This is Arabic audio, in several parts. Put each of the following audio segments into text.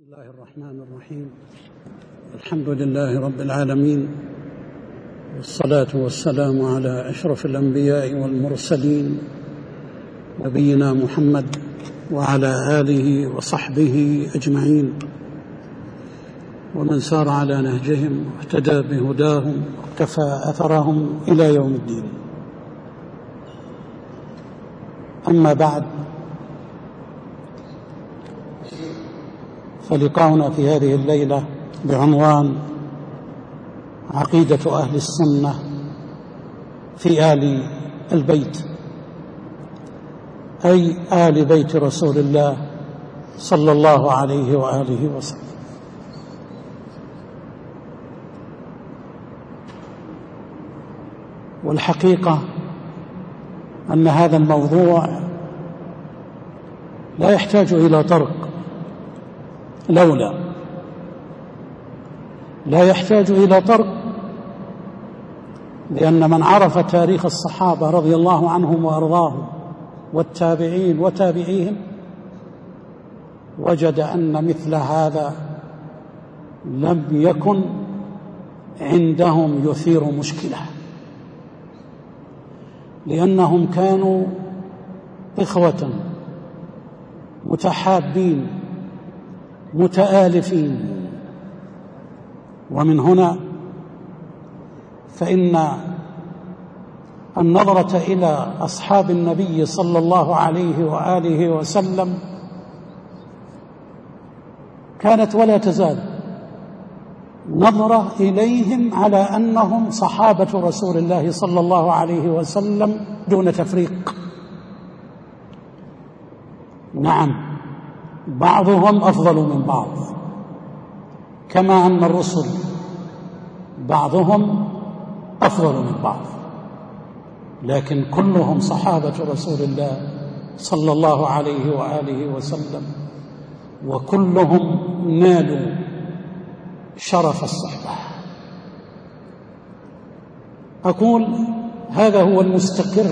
الله الرحمن الرحيم. الحمد لله رب العالمين، والصلاة والسلام على أشرف الأنبياء والمرسلين نبينا محمد وعلى آله وصحبه أجمعين، ومن سار على نهجهم واهتدى بهداهم واقتفى أثرهم إلى يوم الدين. أما بعد، فلقاؤنا في هذه الليلة بعنوان عقيدة أهل السنة في آل البيت، أي آل بيت رسول الله صلى الله عليه وآله وسلم. والحقيقة أن هذا الموضوع لا يحتاج إلى طرق، لا يحتاج إلى طرق، لأن من عرف تاريخ الصحابة رضي الله عنهم وأرضاهم والتابعين وتابعيهم وجد أن مثل هذا لم يكن عندهم يثير مشكلة، لأنهم كانوا إخوة متحابين متآلفين. ومن هنا فإن النظرة إلى أصحاب النبي صلى الله عليه وآله وسلم كانت ولا تزال نظرة إليهم على أنهم صحابة رسول الله صلى الله عليه وسلم دون تفريق. نعم، بعضهم أفضل من بعض، كما أن الرسل بعضهم أفضل من بعض، لكن كلهم صحابة رسول الله صلى الله عليه وآله وسلم، وكلهم نالوا شرف الصحبة. أقول هذا هو المستقر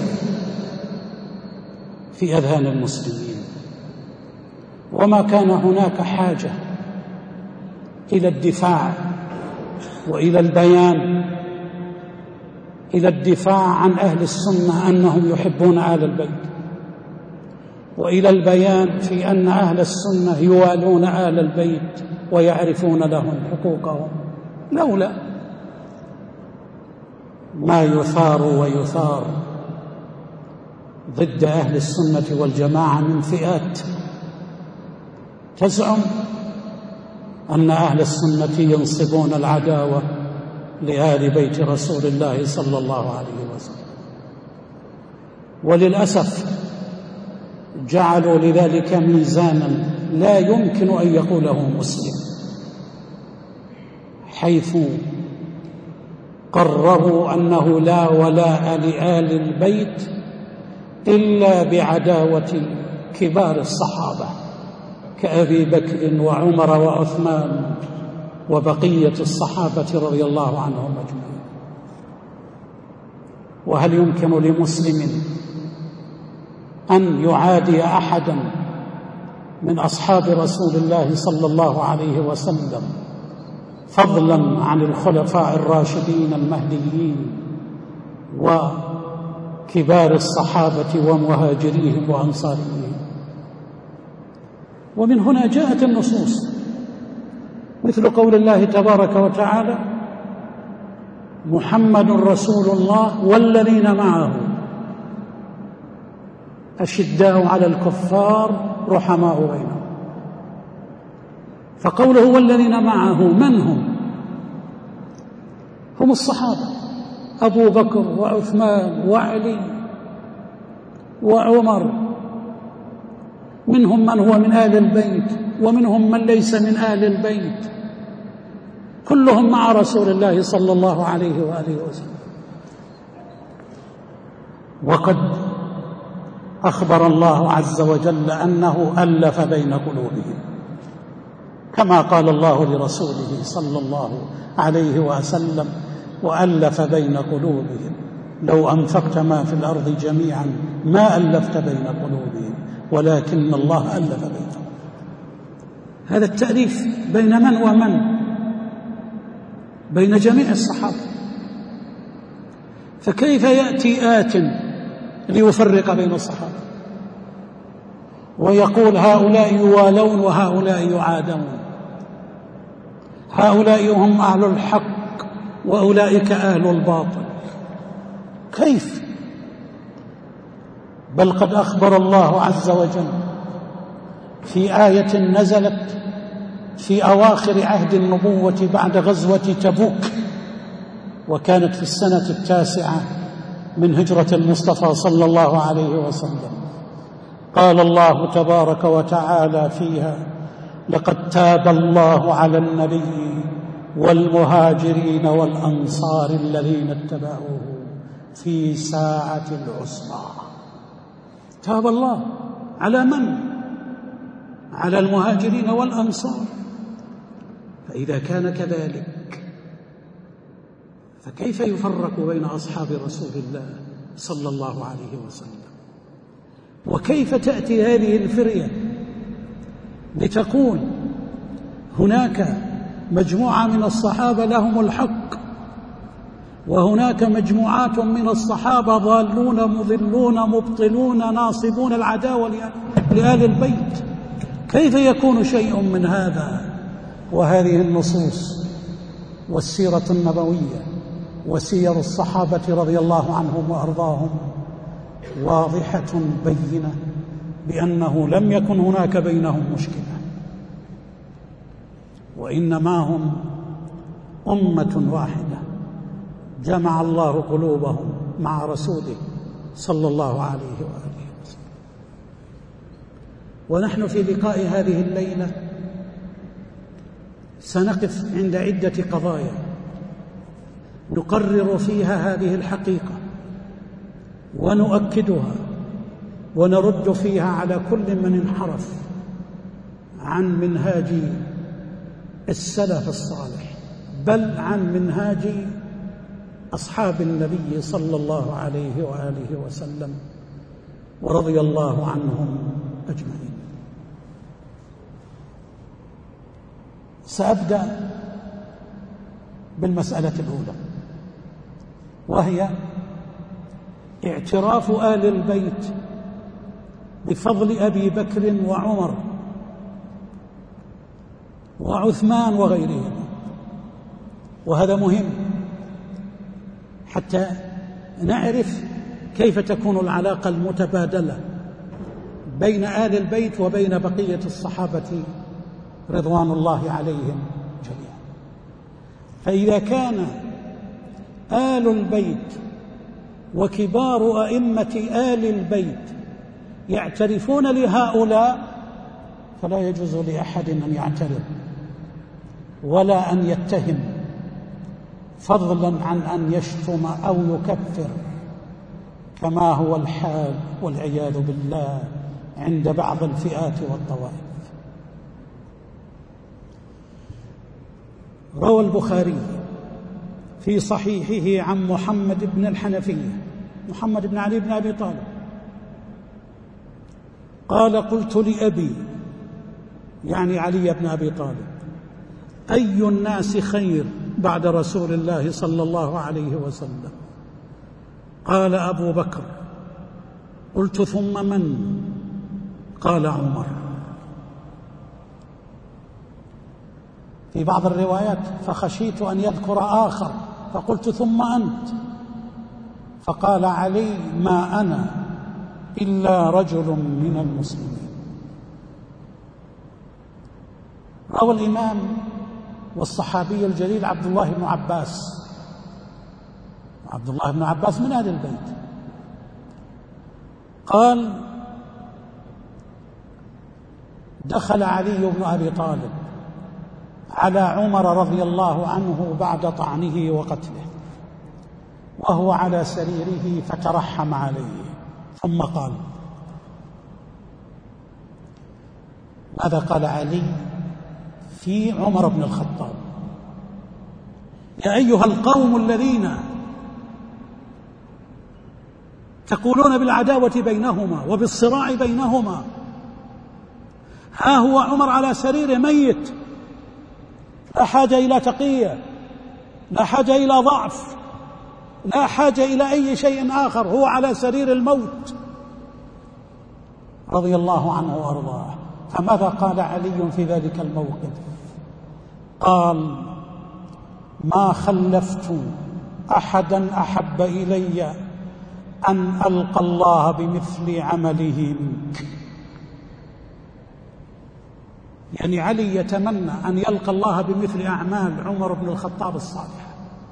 في أذهان المسلمين، وما كان هناك حاجة إلى الدفاع وإلى البيان، إلى الدفاع عن أهل السنة أنهم يحبون آل البيت، وإلى البيان في أن أهل السنة يوالون آل البيت ويعرفون لهم حقوقهم، لولا ما يثار ويثار ضد أهل السنة والجماعة من فئات تزعم أن أهل السنة ينصبون العداوة لآل بيت رسول الله صلى الله عليه وسلم. وللأسف جعلوا لذلك ميزانا لا يمكن أن يقوله مسلم، حيث قرروا أنه لا ولاء لآل البيت إلا بعداوة كبار الصحابة كأبي بكر وعمر وعثمان وبقية الصحابة رضي الله عنهم أجمعين. وهل يمكن لمسلم أن يعادي أحدا من أصحاب رسول الله صلى الله عليه وسلم، فضلا عن الخلفاء الراشدين المهديين وكبار الصحابة ومهاجريهم وأنصاريهم؟ ومن هنا جاءت النصوص مثل قول الله تبارك وتعالى: محمد رسول الله والذين معه أشداء على الكفار رحماء بينهم. فقوله والذين معه من هم؟ هم الصحابة، أبو بكر وعثمان وعلي وعمر، منهم من هو من آل البيت ومنهم من ليس من آل البيت، كلهم مع رسول الله صلى الله عليه وآله وسلم. وقد أخبر الله عز وجل أنه ألف بين قلوبهم، كما قال الله لرسوله صلى الله عليه وسلم: وألف بين قلوبهم لو أنفقت ما في الأرض جميعا ما ألفت بين قلوبهم ولكن الله ألف بينهم. هذا التأليف بين من ومن؟ بين جميع الصحابة. فكيف يأتي آت ليفرق بين الصحابة ويقول هؤلاء يوالون وهؤلاء يعادون، هؤلاء هم أهل الحق وأولئك أهل الباطل؟ كيف؟ بل قد أخبر الله عز وجل في آية نزلت في أواخر عهد النبوة بعد غزوة تبوك، وكانت في السنة 9 من هجرة المصطفى صلى الله عليه وسلم. قال الله تبارك وتعالى فيها: لقد تاب الله على النبي والمهاجرين والأنصار الذين اتبعوه في ساعة العسرة. تاب الله على من؟ على المهاجرين والأنصار. فإذا كان كذلك فكيف يفرق بين أصحاب رسول الله صلى الله عليه وسلم؟ وكيف تأتي هذه الفرية لتقول هناك مجموعة من الصحابة لهم الحق، وهناك مجموعات من الصحابة ضالون مضلون مبطلون ناصبون العداوة لآل البيت؟ كيف يكون شيء من هذا؟ وهذه النصوص والسيرة النبوية وسير الصحابة رضي الله عنهم وأرضاهم واضحة بينة بأنه لم يكن هناك بينهم مشكلة، وإنما هم أمة واحدة جمع الله قلوبهم مع رسوله صلى الله عليه وآله وسلم. ونحن في لقاء هذه الليلة سنقف عند عدة قضايا نقرر فيها هذه الحقيقة ونؤكدها ونرد فيها على كل من انحرف عن منهاج السلف الصالح، بل عن منهاج أصحاب النبي صلى الله عليه وآله وسلم ورضي الله عنهم أجمعين. سأبدأ بالمسألة الأولى، وهي اعتراف آل البيت بفضل أبي بكر وعمر وعثمان وغيرهم. وهذا مهم حتى نعرف كيف تكون العلاقة المتبادلة بين آل البيت وبين بقية الصحابة رضوان الله عليهم جميعا. فإذا كان آل البيت وكبار أئمة آل البيت يعترفون لهؤلاء، فلا يجوز لأحد أن يعترض ولا أن يتهم، فضلا عن أن يشتم أو يكفر، كما هو الحال والعياذ بالله عند بعض الفئات والطوائف. روى البخاري في صحيحه عن محمد بن الحنفية، محمد بن علي بن أبي طالب، قال: قلت لأبي، يعني علي بن أبي طالب: أي الناس خير بعد رسول الله صلى الله عليه وسلم؟ قال: أبو بكر. قلت: ثم من؟ قال: عمر. في بعض الروايات: فخشيت أن يذكر آخر فقلت: ثم أنت؟ فقال علي: ما أنا إلا رجل من المسلمين. روى الإمام والصحابي الجليل عبد الله بن عباس، عبد الله بن عباس من أهل البيت، قال: دخل علي بن أبي طالب على عمر رضي الله عنه بعد طعنه وقتله وهو على سريره فترحم عليه، ثم قال: ماذا قال علي في عمر بن الخطاب؟ يا أيها القوم الذين تقولون بالعداوة بينهما وبالصراع بينهما، ها هو عمر على سريره ميت، لا حاجة إلى تقية، لا حاجة إلى ضعف، لا حاجة إلى أي شيء آخر، هو على سرير الموت رضي الله عنه وأرضاه. فماذا قال علي في ذلك الموقف؟ قال: ما خلفت أحدا أحب إلي أن ألقى الله بمثل عمله منك. يعني علي يتمنى أن يلقى الله بمثل أعمال عمر بن الخطاب الصالحة.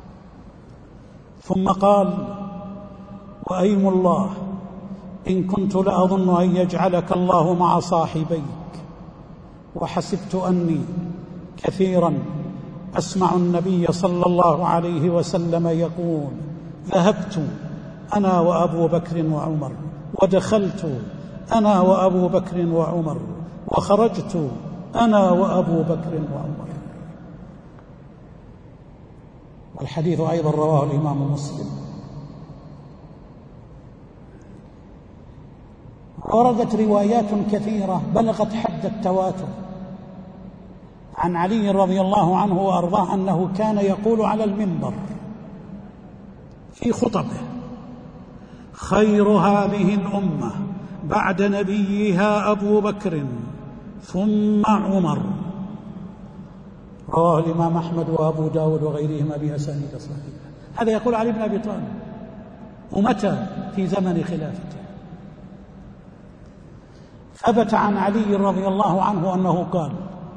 ثم قال: وأيم الله إن كنت لأظن أن يجعلك الله مع صاحبيك، وحسبت أني كثيرا أسمع النبي صلى الله عليه وسلم يقول: ذهبت أنا وأبو بكر وعمر، ودخلت أنا وأبو بكر وعمر، وخرجت أنا وأبو بكر وعمر. والحديث أيضا رواه الإمام مسلم. وردت روايات كثيرة بلغت حد التواتر عن علي رضي الله عنه وأرضاه أنه كان يقول على المنبر في خطبه: خير هذه الأمة بعد نبيها أبو بكر ثم عمر. رواه الإمام أحمد وأبو داود وغيرهما بأسانيد صحيحة. هذا يقول علي بن أبي طالب، ومتى؟ في زمن خلافته. ثبت عن علي رضي الله عنه أنه قال: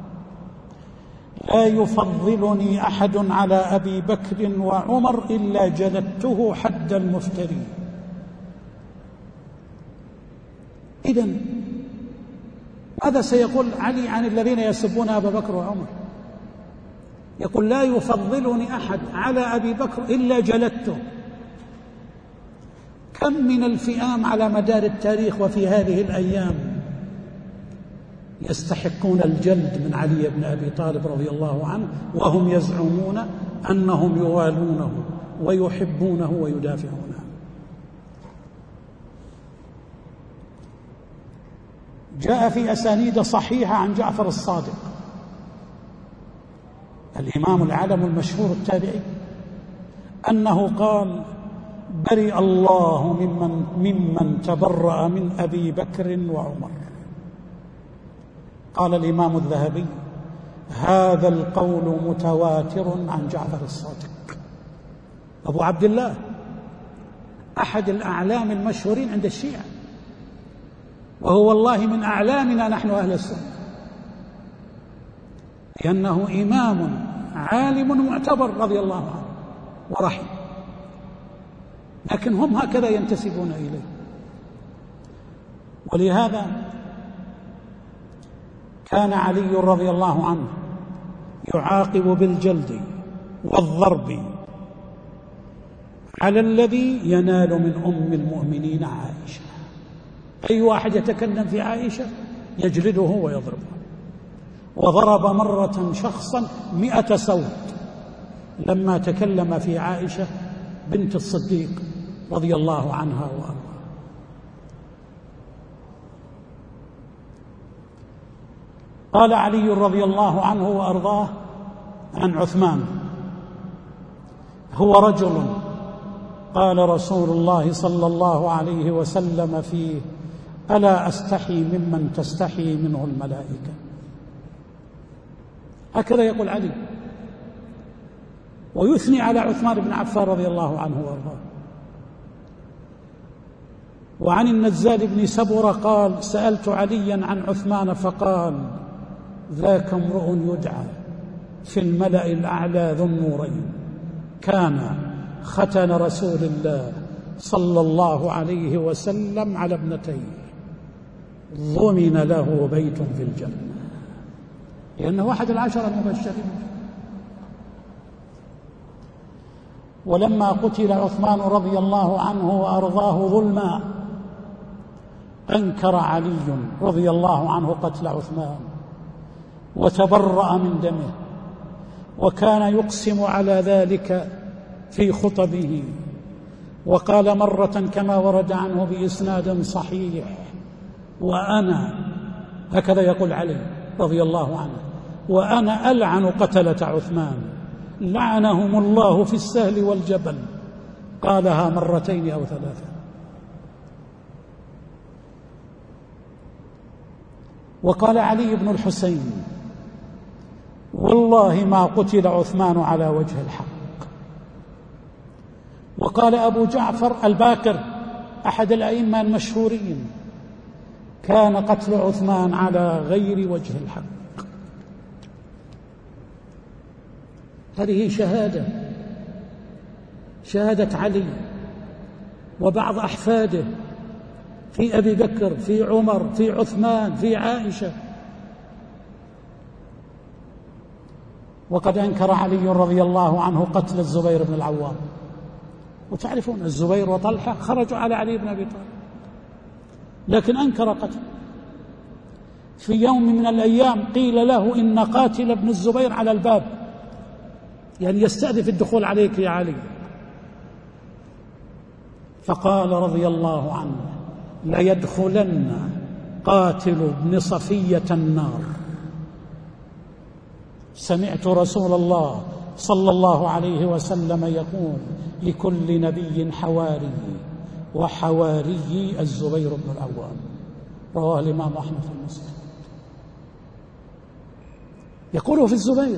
لا يفضلني أحد على أبي بكر وعمر إلا جلدته حد المفتري. إذن ماذا سيقول علي عن الذين يسبون أبا بكر وعمر؟ يقول: لا يفضلني أحد على أبي بكر إلا جلدته. كم من الفئام على مدار التاريخ وفي هذه الأيام يستحقون الجلد من علي بن أبي طالب رضي الله عنه، وهم يزعمون أنهم يوالونه ويحبونه ويدافعونه. جاء في أسانيد صحيحة عن جعفر الصادق الإمام العالم المشهور التابعي أنه قال: برئ الله ممن تبرأ من أبي بكر وعمر. قال الإمام الذهبي: هذا القول متواتر عن جعفر الصادق أبو عبد الله، أحد الأعلام المشهورين عند الشيعة، وهو والله من أعلامنا نحن أهل السنة، لأنه إمام عالم معتبر رضي الله عنه ورحمه، لكن هم هكذا ينتسبون إليه. ولهذا كان علي رضي الله عنه يعاقب بالجلد والضرب على الذي ينال من أم المؤمنين عائشة. أي واحد يتكلم في عائشة يجلده ويضربه. وضرب مرة شخصا 100 صوت لما تكلم في عائشة بنت الصديق رضي الله عنها وأرضاها. قال علي رضي الله عنه وأرضاه عن عثمان: هو رجل قال رسول الله صلى الله عليه وسلم فيه: ألا أستحي ممن تستحي منه الملائكة. هكذا يقول علي، ويثني على عثمان بن عفان رضي الله عنه وارضاه. وعن النزال بن سبرة قال: سألت عليا عن عثمان فقال: ذاك امرؤ يدعى في الملأ الأعلى ذو النورين، كان ختن رسول الله صلى الله عليه وسلم على ابنتيه، ضمن له بيت في الجنة، لأنه أحد العشرة المبشرين. ولما قتل عثمان رضي الله عنه وأرضاه ظلما، أنكر علي رضي الله عنه قتل عثمان وتبرأ من دمه، وكان يقسم على ذلك في خطبه. وقال مرة كما ورد عنه بإسناد صحيح: وأنا هكذا يقول علي رضي الله عنه: وأنا ألعن قتلة عثمان، لعنهم الله في السهل والجبل. قالها مرتين أو ثلاثة. وقال علي بن الحسين: والله ما قتل عثمان على وجه الحق. وقال أبو جعفر الباكر أحد الأئمة المشهورين: كان قتل عثمان على غير وجه الحق. هذه شهادة علي وبعض أحفاده في أبي بكر، في عمر، في عثمان، في عائشة. وقد أنكر علي رضي الله عنه قتل الزبير بن العوام، وتعرفون الزبير وطلحة خرجوا على علي بن أبي طالب، لكن أنكر قتل. في يوم من الأيام قيل له: إن قاتل ابن الزبير على الباب، يعني يستأذف الدخول عليك يا علي. فقال رضي الله عنه: ليدخلن قاتل ابن صفية النار. سمعت رسول الله صلى الله عليه وسلم يقول: لكل نبي حواري، وحواري الزبير بن العوام. رواه الإمام أحمد في المسند. يقول في الزبير.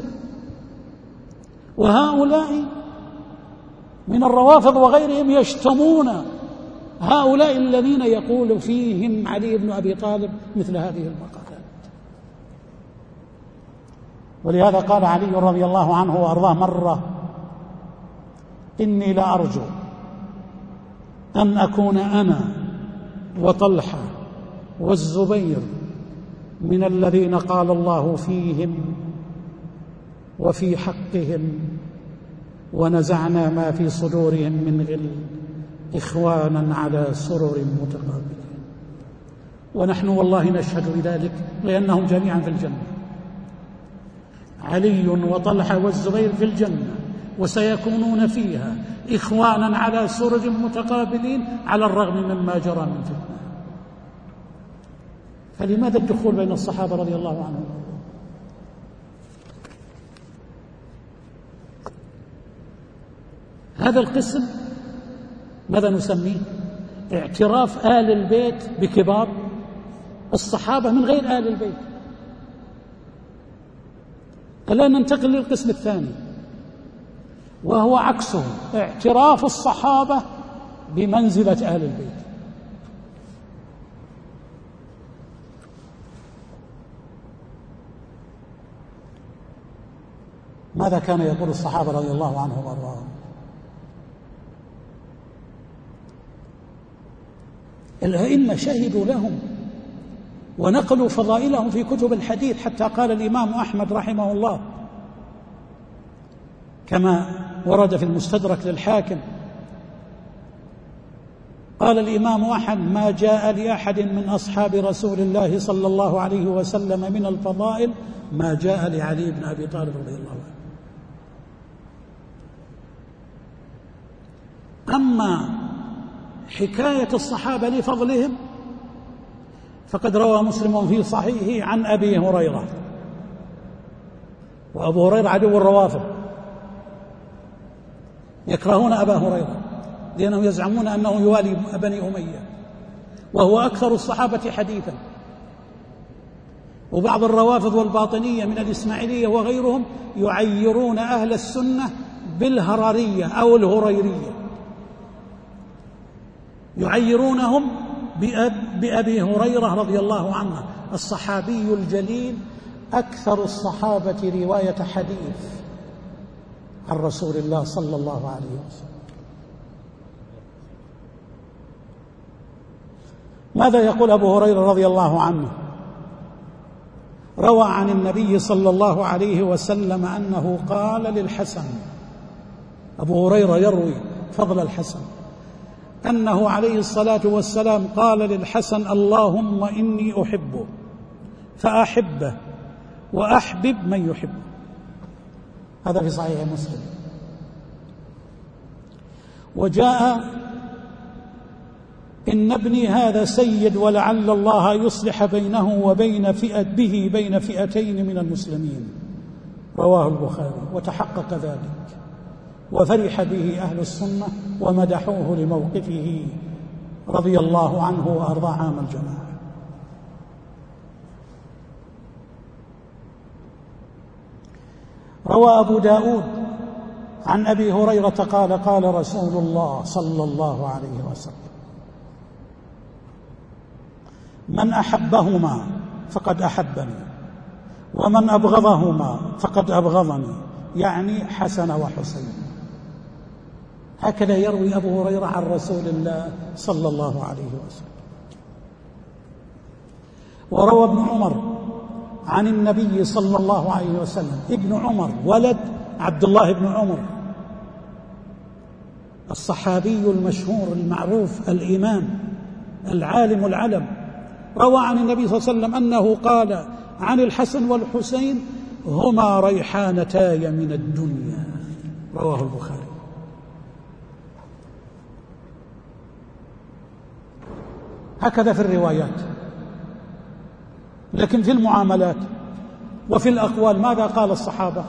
وهؤلاء من الروافض وغيرهم يشتمون هؤلاء الذين يقول فيهم علي بن أبي طالب مثل هذه المقالات. ولهذا قال علي رضي الله عنه وأرضاه مرة: إني لأرجو أن أكون أنا وطلحة والزبير من الذين قال الله فيهم وفي حقهم: ونزعنا ما في صدورهم من غل إخوانا على سرر متقابلين. ونحن والله نشهد بذلك، لأنهم جميعا في الجنة. علي وطلحة والزبير في الجنة، وسيكونون فيها إخوانا على سرر متقابلين، على الرغم مما جرى من فتنة. فلماذا الدخول بين الصحابة رضي الله عنهم؟ هذا القسم ماذا نسميه؟ اعتراف آل البيت بكبار الصحابة من غير آل البيت. الآن ننتقل للقسم الثاني، وهو عكسه: اعتراف الصحابة بمنزلة آل البيت. ماذا كان يقول الصحابة رضي الله عنهم وارضاهم؟ الأئمة شهدوا لهم ونقلوا فضائلهم في كتب الحديث، حتى قال الإمام أحمد رحمه الله كما ورد في المستدرك للحاكم، قال الإمام أحمد: ما جاء لأحد من أصحاب رسول الله صلى الله عليه وسلم من الفضائل ما جاء لعلي بن أبي طالب رضي الله عنه. أما حكاية الصحابة لفضلهم فقد روى مسلم في صحيحه عن أبي هريرة، وأبو هريرة عدو الروافض، يكرهون أبا هريرة لأنهم يزعمون أنه يوالي بني أمية، وهو أكثر الصحابة حديثا. وبعض الروافض والباطنية من الإسماعيلية وغيرهم يعيرون أهل السنة بالهررية أو الهريرية، يعيرونهم بأبي هريرة رضي الله عنه الصحابي الجليل، أكثر الصحابة رواية حديث عن رسول الله صلى الله عليه وسلم. ماذا يقول أبو هريرة رضي الله عنه؟ روى عن النبي صلى الله عليه وسلم أنه قال للحسن، أبو هريرة يروي فضل الحسن، أنه عليه الصلاة والسلام قال للحسن: اللهم إني أحبه فأحبه وأحبب من يحبه. هذا في صحيح مسلم. وجاء إن ابني هذا سيد ولعل الله يصلح بينه وبين بين فئتين من المسلمين. رواه البخاري، وتحقق ذلك وفرح به أهل السنة ومدحوه لموقفه رضي الله عنه وأرضاه عام الجماعة. روى أبو داود عن أبي هريرة قال قال رسول الله صلى الله عليه وسلم: من أحبهما فقد أحبني، ومن أبغضهما فقد أبغضني، يعني حسن وحسين. هكذا يروي أبو هريرة عن رسول الله صلى الله عليه وسلم. وروى ابن عمر عن النبي صلى الله عليه وسلم، ابن عمر ولد عبد الله بن عمر الصحابي المشهور المعروف الإمام العالم العلم، روى عن النبي صلى الله عليه وسلم أنه قال عن الحسن والحسين: هما ريحانتاي من الدنيا. رواه البخاري. هكذا في الروايات. لكن في المعاملات وفي الأقوال ماذا قال الصحابة؟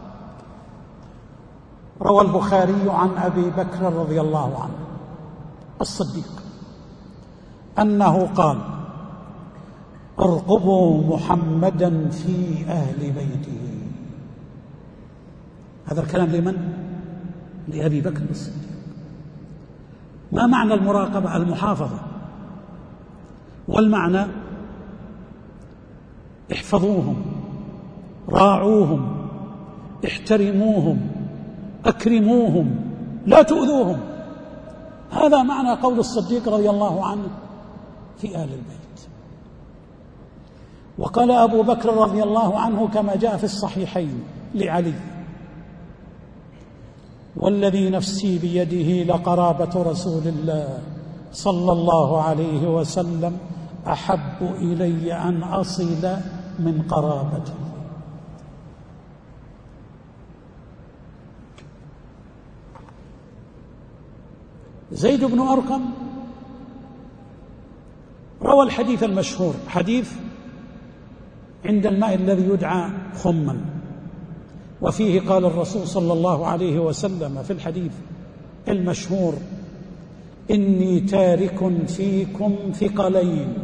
روى البخاري عن أبي بكر رضي الله عنه الصديق أنه قال: ارقبوا محمدا في أهل بيته. هذا الكلام لمن؟ لأبي بكر الصديق. ما معنى المراقبة؟ المحافظة. والمعنى: احفظوهم، راعوهم، احترموهم، أكرموهم، لا تؤذوهم. هذا معنى قول الصديق رضي الله عنه في أهل البيت. وقال أبو بكر رضي الله عنه كما جاء في الصحيحين لعلي: والذي نفسي بيده لقرابة رسول الله صلى الله عليه وسلم أحب إلي أن أصل من قرابتي. زيد بن أرقم روى الحديث المشهور، حديث عند الماء الذي يدعى خما، وفيه قال الرسول صلى الله عليه وسلم في الحديث المشهور: إني تارك فيكم ثقلين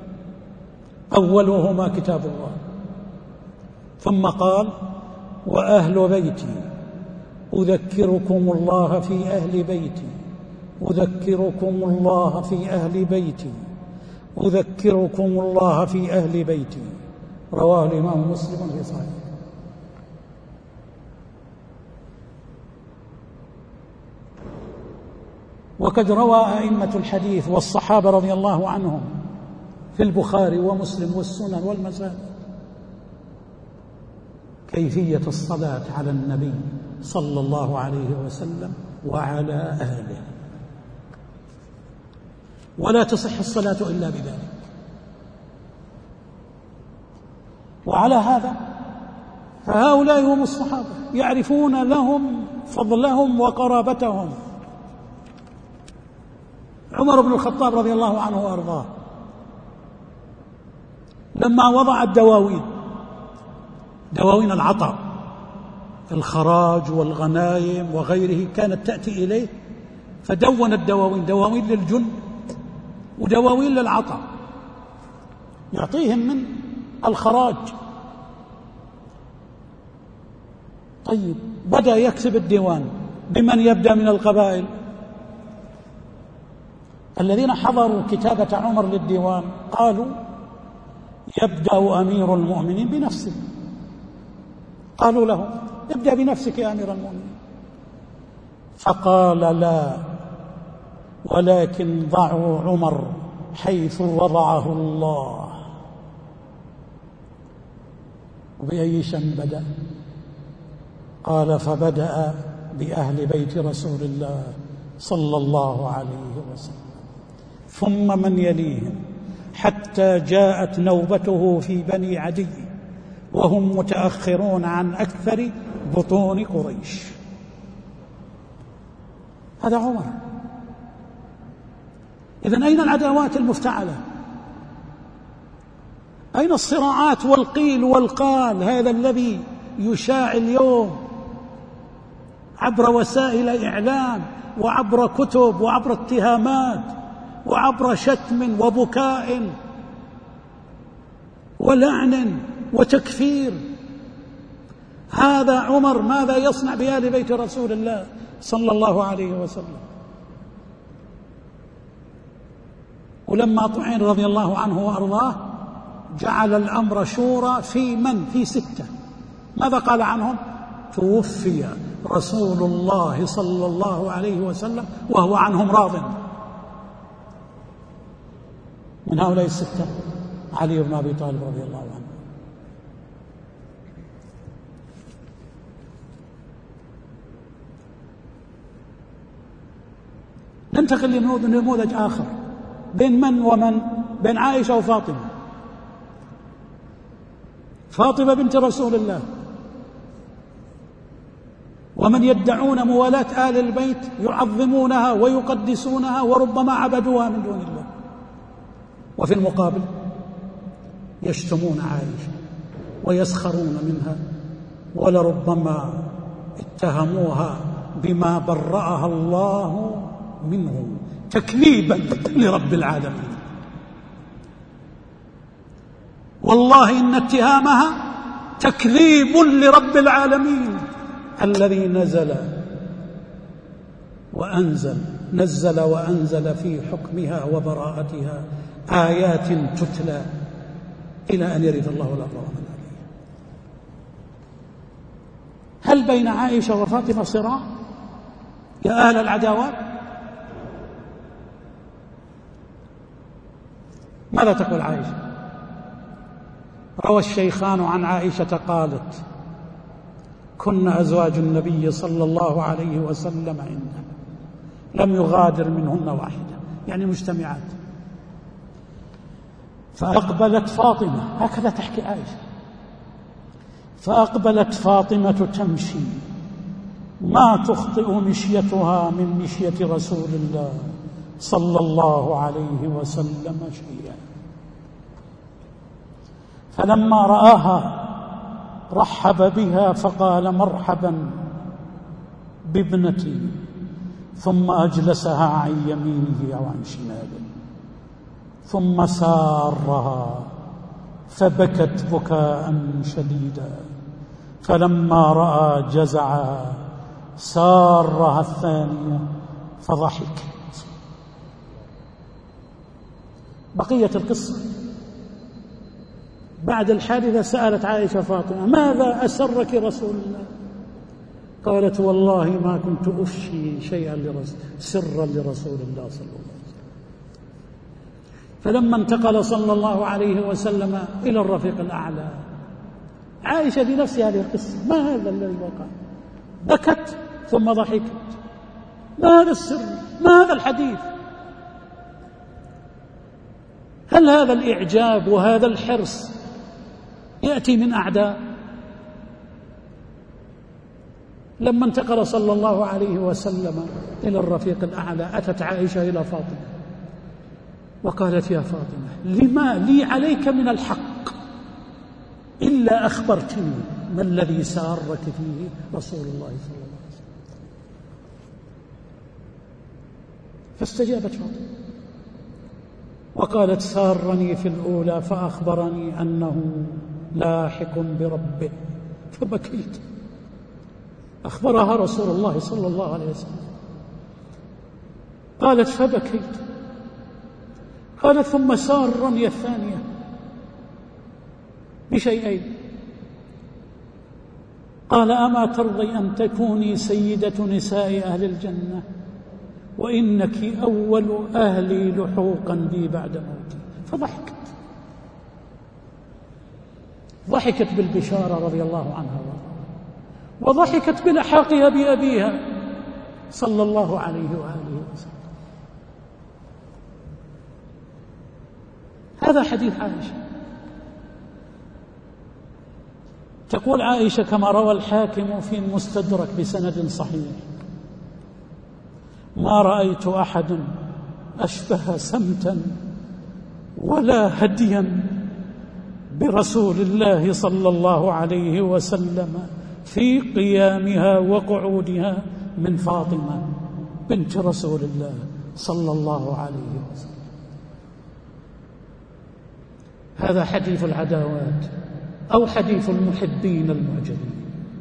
أولهما كتاب الله. ثم قال: وأهل بيتي أذكركم الله في أهل بيتي، أذكركم الله في أهل بيتي، أذكركم الله في أهل بيتي. رواه الإمام مسلم في صحيحه. وقد روى أئمة الحديث والصحابة رضي الله عنهم في البخاري ومسلم والسنن والمساجد كيفية الصلاة على النبي صلى الله عليه وسلم وعلى أهله، ولا تصح الصلاة إلا بذلك. وعلى هذا فهؤلاء هم الصحابة يعرفون لهم فضلهم وقرابتهم. عمر بن الخطاب رضي الله عنه وأرضاه لما وضع دواوين العطاء، الخراج والغنائم وغيره، كانت تأتي إليه فدون الدواوين، دواوين للجند ودواوين للعطاء، يعطيهم من الخراج. طيب، بدأ يكتب الديوان. بمن يبدأ من القبائل؟ الذين حضروا كتابة عمر للديوان قالوا: يبدأ أمير المؤمنين بنفسه. قالوا له: ابدأ بنفسك يا أمير المؤمنين. فقال: لا، ولكن ضعوا عمر حيث وضعه الله. وبأي شيء بدأ؟ قال: فبدأ بأهل بيت رسول الله صلى الله عليه وسلم، ثم من يليهم، حتى جاءت نوبته في بني عدي وهم متأخرون عن أكثر بطون قريش. هذا عمر. إذن أين العداوات المفتعلة؟ أين الصراعات والقيل والقال هذا الذي يشاع اليوم عبر وسائل إعلام وعبر كتب وعبر اتهامات وعبر شتم وبكاء ولعن وتكفير؟ هذا عمر ماذا يصنع بآل بيت رسول الله صلى الله عليه وسلم؟ ولما طعن رضي الله عنه وأرضاه جعل الأمر شورى في من؟ في 6. ماذا قال عنهم؟ توفي رسول الله صلى الله عليه وسلم وهو عنهم راض. من هؤلاء 6 علي بن أبي طالب رضي الله عنه. ننتقل لنموذج آخر بين من ومن؟ بين عائشة وفاطمة. فاطمة بنت رسول الله، ومن يدعون موالاة آل البيت يعظمونها ويقدسونها وربما عبدوها من دون الله، وفي المقابل يشتمون عائشة ويسخرون منها، ولربما اتهموها بما برأها الله منه تكذيبا لرب العالمين. والله إن اتهامها تكذيب لرب العالمين الذي نزل وأنزل في حكمها وبراءتها آيات تتلى إلى أن يرث الله الأرض ومن عليها. هل بين عائشة وفاطمة صراع يا أهل العداوات؟ ماذا تقول عائشة؟ روى الشيخان عن عائشة قالت: كنا أزواج النبي صلى الله عليه وسلم عنده لم يغادر منهن واحدة، يعني مجتمعات. فأقبلت فاطمة، هكذا تحكي عائشة، فأقبلت فاطمة تمشي ما تخطئ مشيتها من مشية رسول الله صلى الله عليه وسلم شيئا. فلما رآها رحب بها فقال: مرحبا بابنتي، ثم أجلسها عن يمينه أو عن شماله، ثم سارها فبكت بكاء شديدا. فلما رأى جزعها سارها الثانية فضحكت. بقية القصة بعد الحادثة سألت عائشة فاطمة: ماذا أسرك رسول الله؟ قالت: والله ما كنت أفشي شيئا سرا لرسول الله صلى الله عليه وسلم. فلما انتقل صلى الله عليه وسلم إلى الرفيق الأعلى، عائشة بنفسها هذه القصة: ما هذا الذي وقع؟ بكت ثم ضحكت. ما هذا السر؟ ما هذا الحديث؟ هل هذا الإعجاب وهذا الحرص يأتي من أعداء؟ لما انتقل صلى الله عليه وسلم إلى الرفيق الأعلى أتت عائشة إلى فاطمة وقالت: يا فاطمة، لما لي عليك من الحق إلا أخبرتني ما الذي سارك فيه رسول الله صلى الله عليه وسلم؟ فاستجابت فاطمة وقالت: سارني في الأولى فأخبرني أنه لاحق بربه فبكيت. أخبرها رسول الله صلى الله عليه وسلم. قالت: فبكيت. قالت: ثم سارني الثانية بشيئين. قال: أما ترضي أن تكوني سيدة نساء أهل الجنة وإنك أول أهلي لحوقا بي بعد موتي؟ فضحكت، ضحكت بالبشارة رضي الله عنها، وضحكت بلحاقها بأبيها صلى الله عليه وآله وسلم. هذا حديث عائشة. تقول عائشة كما روى الحاكم في المستدرك بسند صحيح: ما رأيت أحد أشبه سمتا ولا هديا برسول الله صلى الله عليه وسلم في قيامها وقعودها من فاطمة بنت رسول الله صلى الله عليه وسلم. هذا حديث العداوات أو حديث المحبين المعجبين.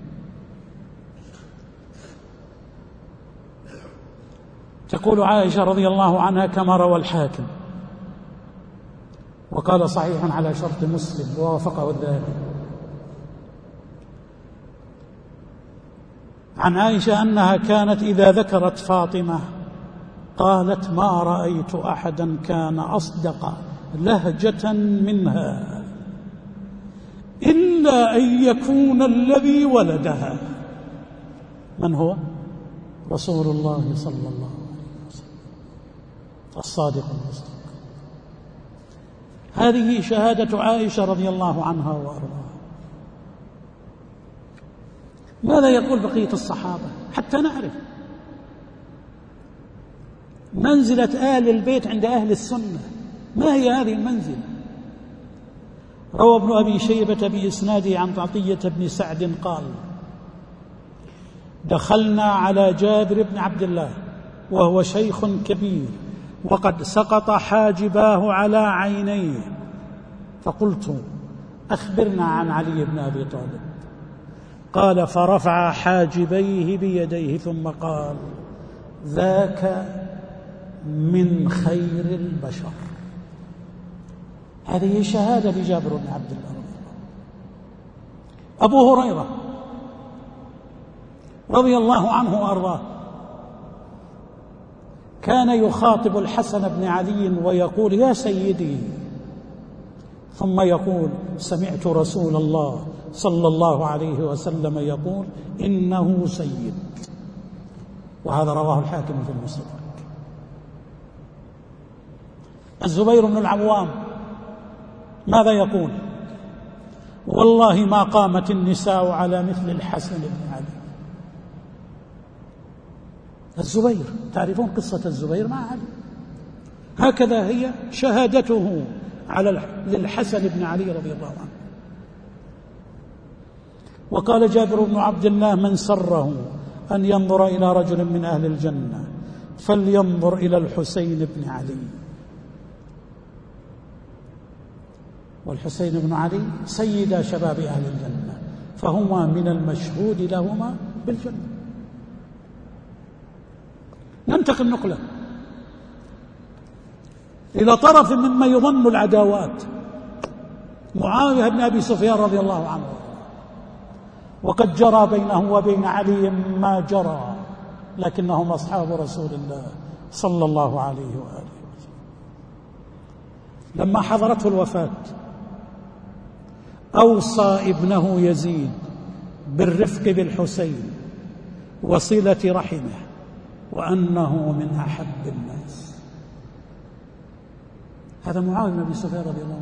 تقول عائشة رضي الله عنها كما روى الحاكم وقال صحيح على شرط مسلم ووافقه الذهبي عن عائشة أنها كانت إذا ذكرت فاطمة قالت ما رأيت أحدا كان أصدق لهجة منها إلا أن يكون الذي ولدها. من هو؟ رسول الله صلى الله عليه وسلم الصادق المصدوق. هذه شهادة عائشة رضي الله عنها وأرضاها. ماذا يقول بقية الصحابة حتى نعرف منزلة آل البيت عند أهل السنة؟ ما هي هذه المنزلة؟ روى ابن أبي شيبة بإسناده عن عطية بن سعد قال دخلنا على جابر بن عبد الله وهو شيخ كبير وقد سقط حاجباه على عينيه، فقلت أخبرنا عن علي بن أبي طالب. قال فرفع حاجبيه بيديه ثم قال ذاك من خير البشر. هذه شهادة لجابر بن عبد الله. أبو هريرة رضي الله عنه وأرضاه كان يخاطب الحسن بن علي ويقول يا سيدي، ثم يقول سمعت رسول الله صلى الله عليه وسلم يقول إنه سيد. وهذا رواه الحاكم في المستدرك. الزبير بن العوام ماذا يقول؟ والله ما قامت النساء على مثل الحسن بن علي. الزبير، تعرفون قصة الزبير مع علي، هكذا هي شهادته للحسن بن علي رضي الله عنه. وقال جابر بن عبد الله من سره أن ينظر إلى رجل من أهل الجنة فلينظر إلى الحسين بن علي. والحسين بن علي سيدا شباب أهل الجنة، فهما من المشهود لهما بالجنة. ننتقل نقلة إلى طرف مما يظن العداوات، معاوية بن أبي سفيان رضي الله عنه، وقد جرى بينه وبين علي ما جرى، لكنهم أصحاب رسول الله صلى الله عليه وآله وسلم. لما حضرته الوفاة أوصى ابنه يزيد بالرفق بالحسين وصلة رحمه وأنه من أحب الناس. هذا معاوية بن أبي سفيان رضي الله عنه،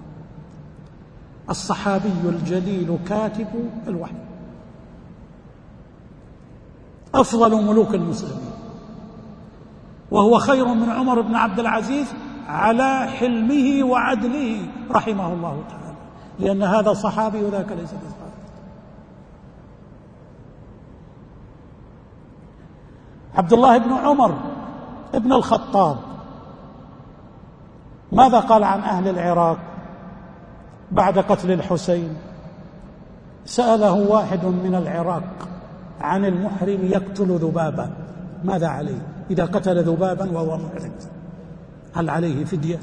الصحابي الجليل كاتب الوحي، أفضل ملوك المسلمين، وهو خير من عمر بن عبد العزيز على حلمه وعدله رحمه الله تعالى، لأن هذا صحابي وذاك ليس بصحابي. عبد الله بن عمر ابن الخطاب ماذا قال عن أهل العراق بعد قتل الحسين؟ سأله واحد من العراق عن المحرم يقتل ذبابا، ماذا عليه إذا قتل ذبابا وهو محرم؟ هل عليه فدية؟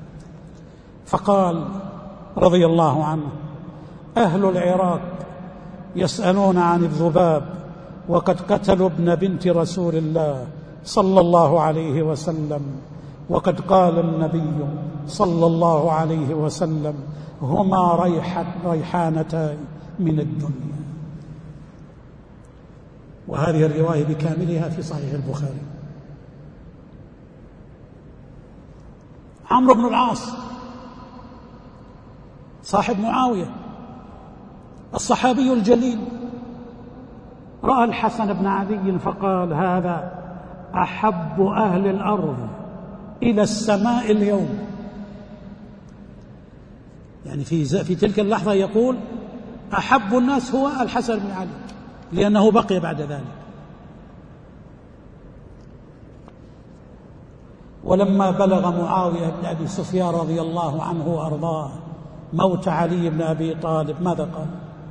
فقال رضي الله عنه أهل العراق يسألون عن الذباب وقد قتلوا ابن بنت رسول الله صلى الله عليه وسلم، وقد قال النبي صلى الله عليه وسلم هما ريحانتان من الدنيا. وهذه الرواية بكاملها في صحيح البخاري. عمرو بن العاص صاحب معاوية الصحابي الجليل رأى الحسن بن علي فقال هذا أحب أهل الأرض إلى السماء اليوم. يعني في تلك اللحظة يقول أحب الناس هو الحسن بن علي، لأنه بقي بعد ذلك. ولما بلغ معاوية بن أبي سفيان رضي الله عنه وأرضاه موت علي بن أبي طالب ماذا قال؟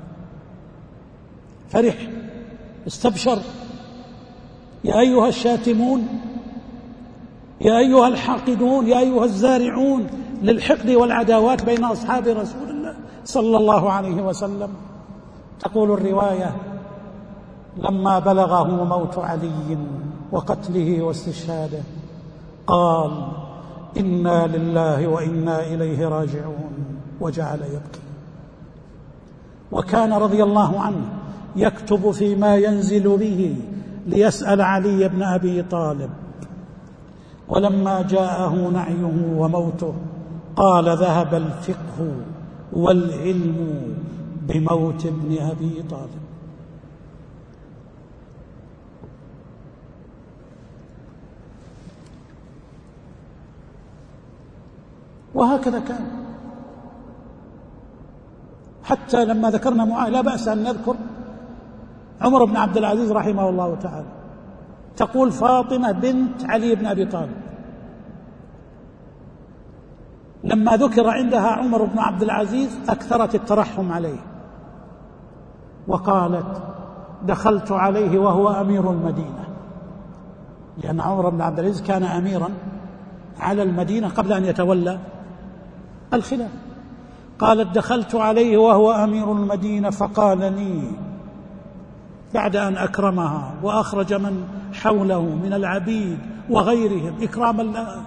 فرح، استبشر: يا أيها الشاتمون، يا أيها الحاقدون، يا أيها الزارعون للحقد والعداوات بين أصحاب رسول الله صلى الله عليه وسلم. تقول الرواية: لما بلغه موت علي وقتله واستشهاده قال: إنا لله وإنا إليه راجعون، وجعل يبكي. وكان رضي الله عنه يكتب فيما ينزل به ليسأل علي بن أبي طالب، ولما جاءه نعيه وموته قال: ذهب الفقه والعلم بموت ابن أبي طالب. وهكذا كان. حتى لما ذكرنا معاوية لا بأس أن نذكر عمر بن عبد العزيز رحمه الله تعالى. تقول فاطمة بنت علي بن أبي طالب لما ذكر عندها عمر بن عبد العزيز أكثرت الترحم عليه، وقالت: دخلت عليه وهو أمير المدينة، لأن عمر بن عبد العزيز كان أميرا على المدينة قبل أن يتولى الخلافة. قالت: دخلت عليه وهو أمير المدينة فقال لي بعد أن أكرمها وأخرج من حوله من العبيد وغيرهم إكراما لها،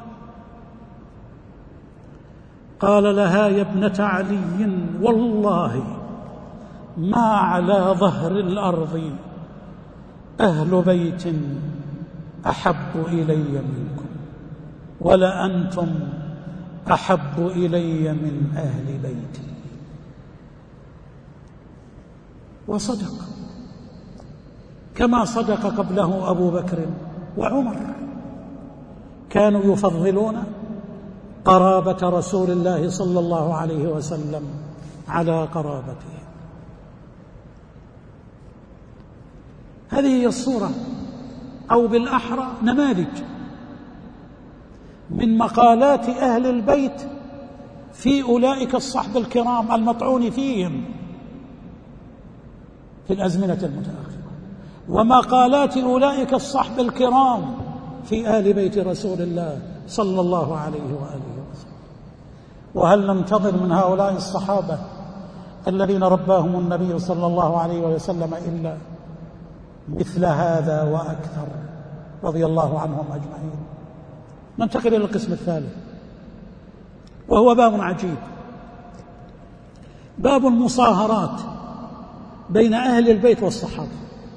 قال لها: يا ابنة علي، والله ما على ظهر الأرض أهل بيت أحب إلي منكم، ولا أنتم أحب إلي من أهل بيتي. وصدق، كما صدق قبله أبو بكر وعمر، كانوا يفضلون قرابة رسول الله صلى الله عليه وسلم على قرابته. هذه هي الصورة، أو بالأحرى نماذج من مقالات أهل البيت في أولئك الصحب الكرام المطعون فيهم في الأزمنة المتأخرة، ومقالات أولئك الصحب الكرام في آل بيت رسول الله صلى الله عليه وآله وسلم. وهل ننتظر من هؤلاء الصحابة الذين رباهم النبي صلى الله عليه وسلم إلا مثل هذا وأكثر رضي الله عنهم أجمعين؟ ننتقل إلى القسم الثالث، وهو باب عجيب، باب المصاهرات بين أهل البيت والصحابة.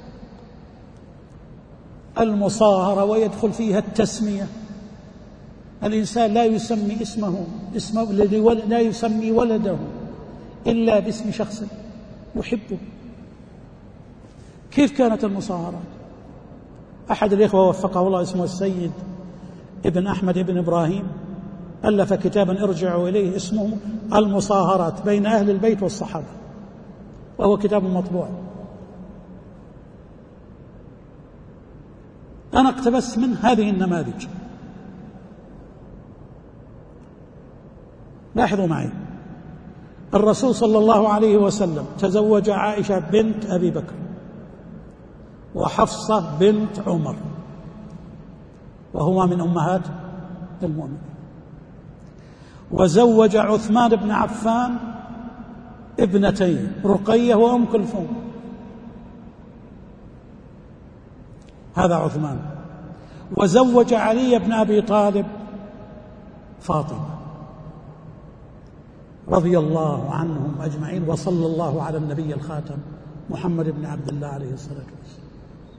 المصاهرة ويدخل فيها التسمية. الإنسان لا يسمي اسمه لا يسمي ولده إلا باسم شخص يحبه. كيف كانت المصاهرات؟ أحد الإخوة وفقه الله اسمه السيد ابن أحمد ابن إبراهيم ألف كتابا ارجعوا إليه اسمه المصاهرات بين أهل البيت والصحابة، وهو كتاب مطبوع. أنا اقتبست من هذه النماذج. لاحظوا معي، الرسول صلى الله عليه وسلم تزوج عائشة بنت أبي بكر وحفصة بنت عمر، وهما من أمهات المؤمنين، وزوج عثمان بن عفان ابنتين رقية وأم كلثوم. هذا عثمان. وزوج علي بن أبي طالب فاطمة رضي الله عنهم أجمعين، وصلى الله على النبي الخاتم محمد بن عبد الله عليه الصلاة والسلام.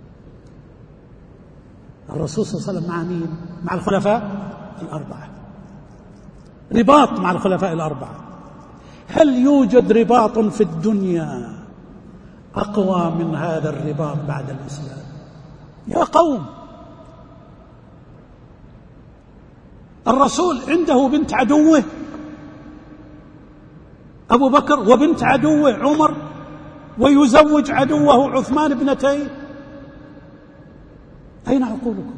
الرسول صلى الله عليه وسلم مع مين؟ مع الخلفاء الأربعة، رباط مع الخلفاء الأربعة. هل يوجد رباط في الدنيا أقوى من هذا الرباط بعد الإسلام؟ يا قوم، الرسول عنده بنت عدوه أبو بكر وبنت عدوه عمر، ويزوج عدوه عثمان ابنتين. أين عقولكم؟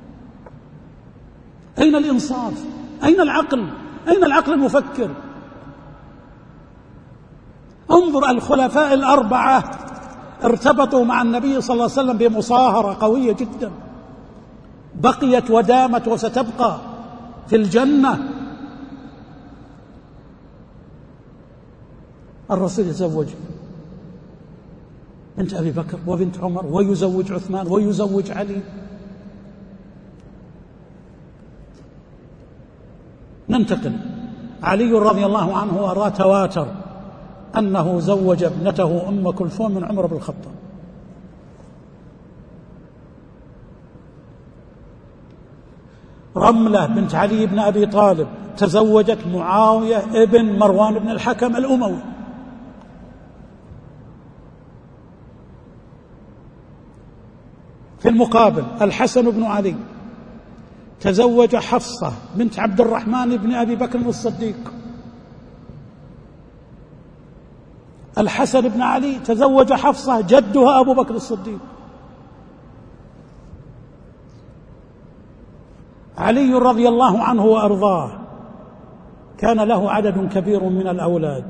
أين الإنصاف؟ أين العقل؟ أين العقل المفكر؟ انظر، الخلفاء الأربعة ارتبطوا مع النبي صلى الله عليه وسلم بمصاهرة قوية جدا، بقيت ودامت وستبقى في الجنة. الرسول يتزوج بنت أبي بكر وبنت عمر، ويزوج عثمان ويزوج علي. ننتقل. علي رضي الله عنه وأراه تواتر أنه زوج ابنته أم كلثوم من عمر بن الخطاب. رملة بنت علي بن أبي طالب تزوجت معاوية ابن مروان بن الحكم الأموي. في المقابل الحسن بن علي تزوج حفصة بنت عبد الرحمن بن أبي بكر الصديق. الحسن بن علي تزوج حفصة جدها أبو بكر الصديق. علي رضي الله عنه وأرضاه كان له عدد كبير من الأولاد،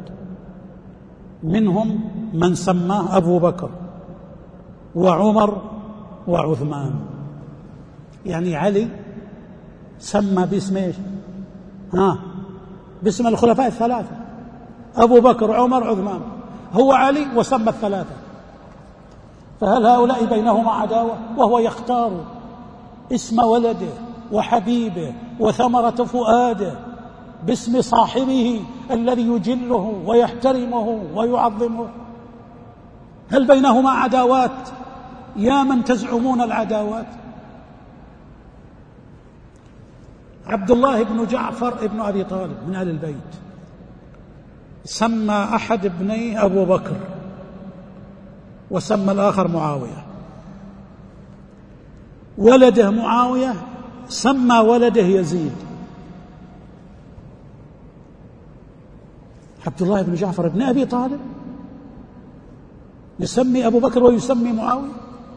منهم من سماه أبو بكر وعمر وعثمان. يعني علي سمى باسم ايش؟ باسم الخلفاء الثلاثة، أبو بكر عمر عثمان، هو علي وسمى الثلاثة. فهل هؤلاء بينهما عداوة؟ وهو يختار اسم ولده وحبيبه وثمرة فؤاده باسم صاحبه الذي يجله ويحترمه ويعظمه. هل بينهما عداوات يا من تزعمون العداوات؟ عبد الله بن جعفر ابن أبي طالب من آل البيت سمى أحد ابنيه أبو بكر وسمى الآخر معاوية. ولده معاوية سمى ولده يزيد. عبد الله بن جعفر ابن أبي طالب يسمي أبو بكر ويسمي معاوية.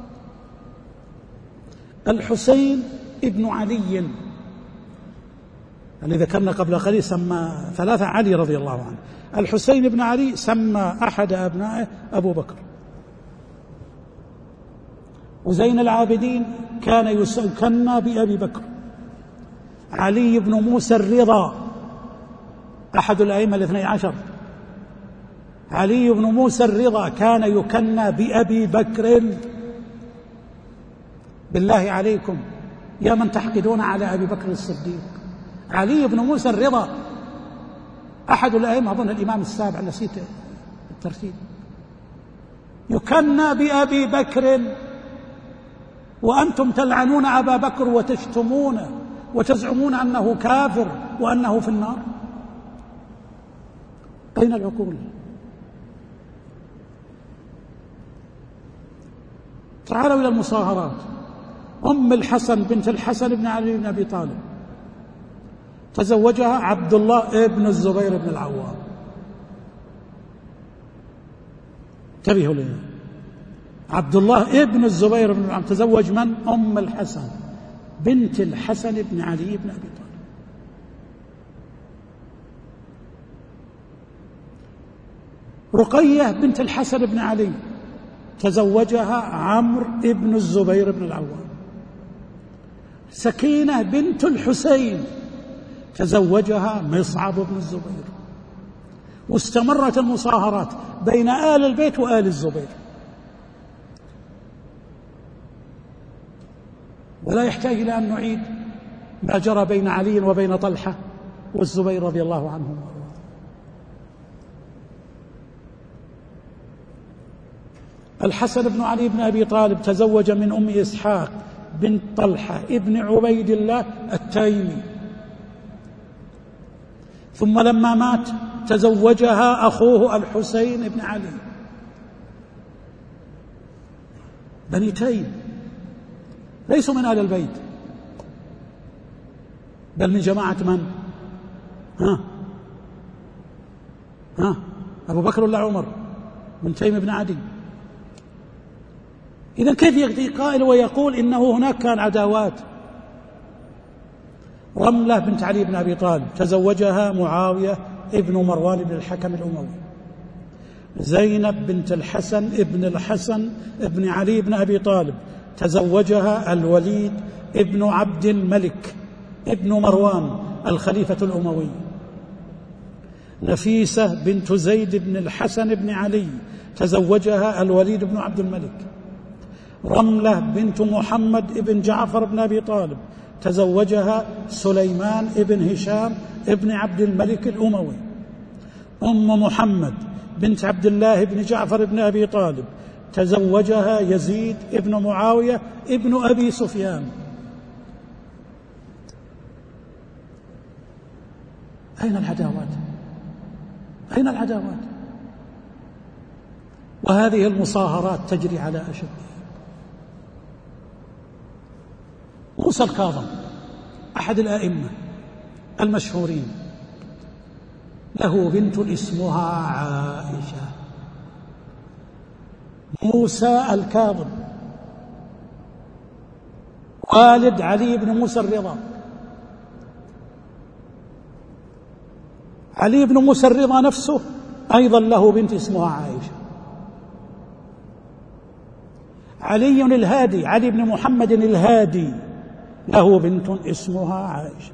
الحسين ابن علي الذي ذكرنا قبل قليل سمى ثلاثة علي رضي الله عنه. الحسين بن علي سمى أحد أبنائه أبو بكر. وزين العابدين كان يكنى بأبي بكر. علي بن موسى الرضا أحد الأئمة الاثني عشر، علي بن موسى الرضا كان يكنى بأبي بكر. بالله عليكم يا من تحقدون على أبي بكر الصديق، علي بن موسى الرضا أحد الأئمة، أظن الإمام السابع، نسيت الترتيب، يكنى بأبي بكر، وأنتم تلعنون أبا بكر وتشتمونه وتزعمون أنه كافر وأنه في النار. أين العقول؟ تعالوا إلى المصاهرات. أم الحسن بنت الحسن بن علي بن أبي طالب تزوجها عبد الله ابن الزبير بن العوام. انتبهوا لي، عبد الله ابن الزبير بن العوام تزوج من؟ أم الحسن بنت الحسن بن علي بن أبي طالب. رقية بنت الحسن بن علي تزوجها عمرو ابن الزبير بن العوام. سكينة بنت الحسين تزوجها مصعب بن الزبير. واستمرت المصاهرات بين آل البيت وآل الزبير، ولا يحتاج إلى أن نعيد ما جرى بين علي وبين طلحة والزبير رضي الله عنهم. الحسن بن علي بن أبي طالب تزوج من أم إسحاق بنت طلحة ابن عبيد الله التيمي، ثم لما مات تزوجها أخوه الحسين بن علي. بني تيم ليسوا من آل البيت، بل من جماعة من؟ أبو بكر ولا عمر؟ من تيم بن عدي. إذن كيف يأتي قائل ويقول إنه هناك كان عداوات؟ رملة بنت علي بن أبي طالب تزوجها معاوية ابن مروان بن الحكم الأموي. زينب بنت الحسن ابن علي بن أبي طالب تزوجها الوليد ابن عبد الملك ابن مروان الخليفة الأموي. نفيسة بنت زيد بن الحسن بن علي تزوجها الوليد بن عبد الملك. رملة بنت محمد بن جعفر بن أبي طالب تزوجها سليمان بن هشام بن عبد الملك الأموي. أم محمد بنت عبد الله بن جعفر بن أبي طالب تزوجها يزيد بن معاوية ابن أبي سفيان. أين العداوات؟ أين العداوات؟ وهذه المصاهرات تجري على أشد. موسى الكاظم أحد الآئمة المشهورين، له بنت اسمها عائشة. موسى الكاظم والد علي بن موسى الرضا. علي بن موسى الرضا نفسه أيضا له بنت اسمها عائشة. علي الهادي، علي بن محمد الهادي، له بنت اسمها عائشة.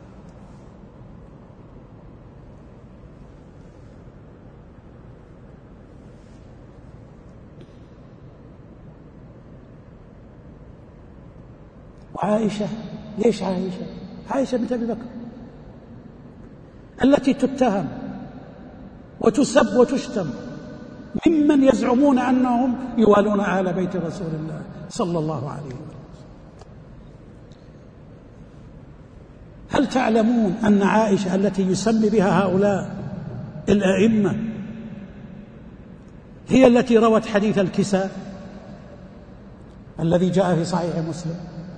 وعائشة، ليش عائشة؟ عائشة بنت أبي بكر التي تتهم وتسب وتشتم ممن يزعمون أنهم يوالون آل بيت رسول الله صلى الله عليه وسلم. هل تعلمون أن عائشة التي يسمي بها هؤلاء الأئمة هي التي روت حديث الكساء الذي جاء في صحيح مسلم،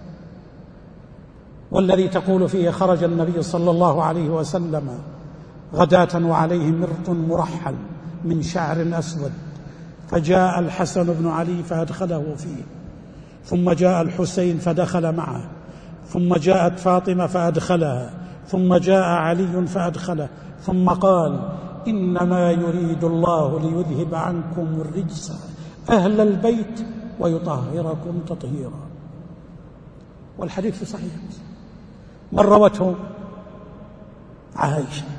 والذي تقول فيه: خرج النبي صلى الله عليه وسلم غداة وعليه مرط مرحل من شعر أسود، فجاء الحسن بن علي فأدخله فيه، ثم جاء الحسين فدخل معه، ثم جاءت فاطمة فأدخلها، ثم جاء علي فأدخله، ثم قال: إنما يريد الله ليذهب عنكم الرجس أهل البيت ويطهركم تطهيرا. والحديث في صحيح مسلم. من روته؟ عائشة.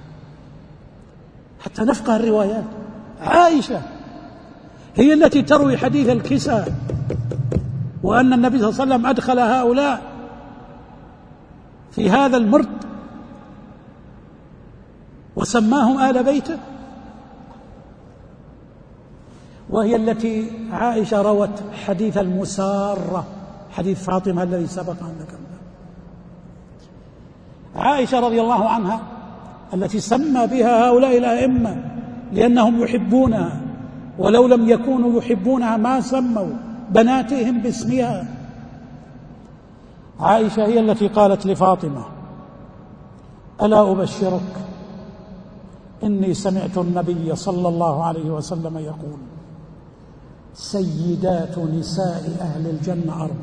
حتى نفقه الروايات، عائشة هي التي تروي حديث الكساء، وأن النبي صلى الله عليه وسلم أدخل هؤلاء في هذا المرض وسماهم آل بيته. وهي التي عائشة روت حديث المسارة، حديث فاطمة الذي سبق أن ذكرنا. عائشة رضي الله عنها التي سمى بها هؤلاء الأئمة لأنهم يحبونها، ولو لم يكونوا يحبونها ما سموا بناتهم باسمها. عائشة هي التي قالت لفاطمة: ألا أبشرك إني سمعت النبي صلى الله عليه وسلم يقول: سيدات نساء أهل الجنة 4: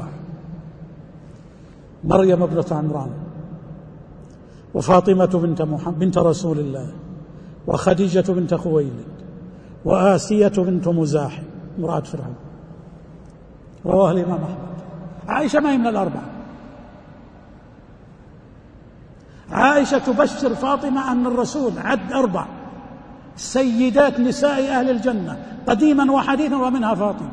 مريم ابنة عمران، وفاطمة بنت رسول الله، وخديجة بنت خويلد، وآسية بنت مزاحم امرأة فرعون. رواه الإمام أحمد. عائشة ما هي من 4. عائشة تبشر فاطمة أن الرسول عد 4 سيدات نساء أهل الجنة قديما وحديثا، ومنها فاطمة.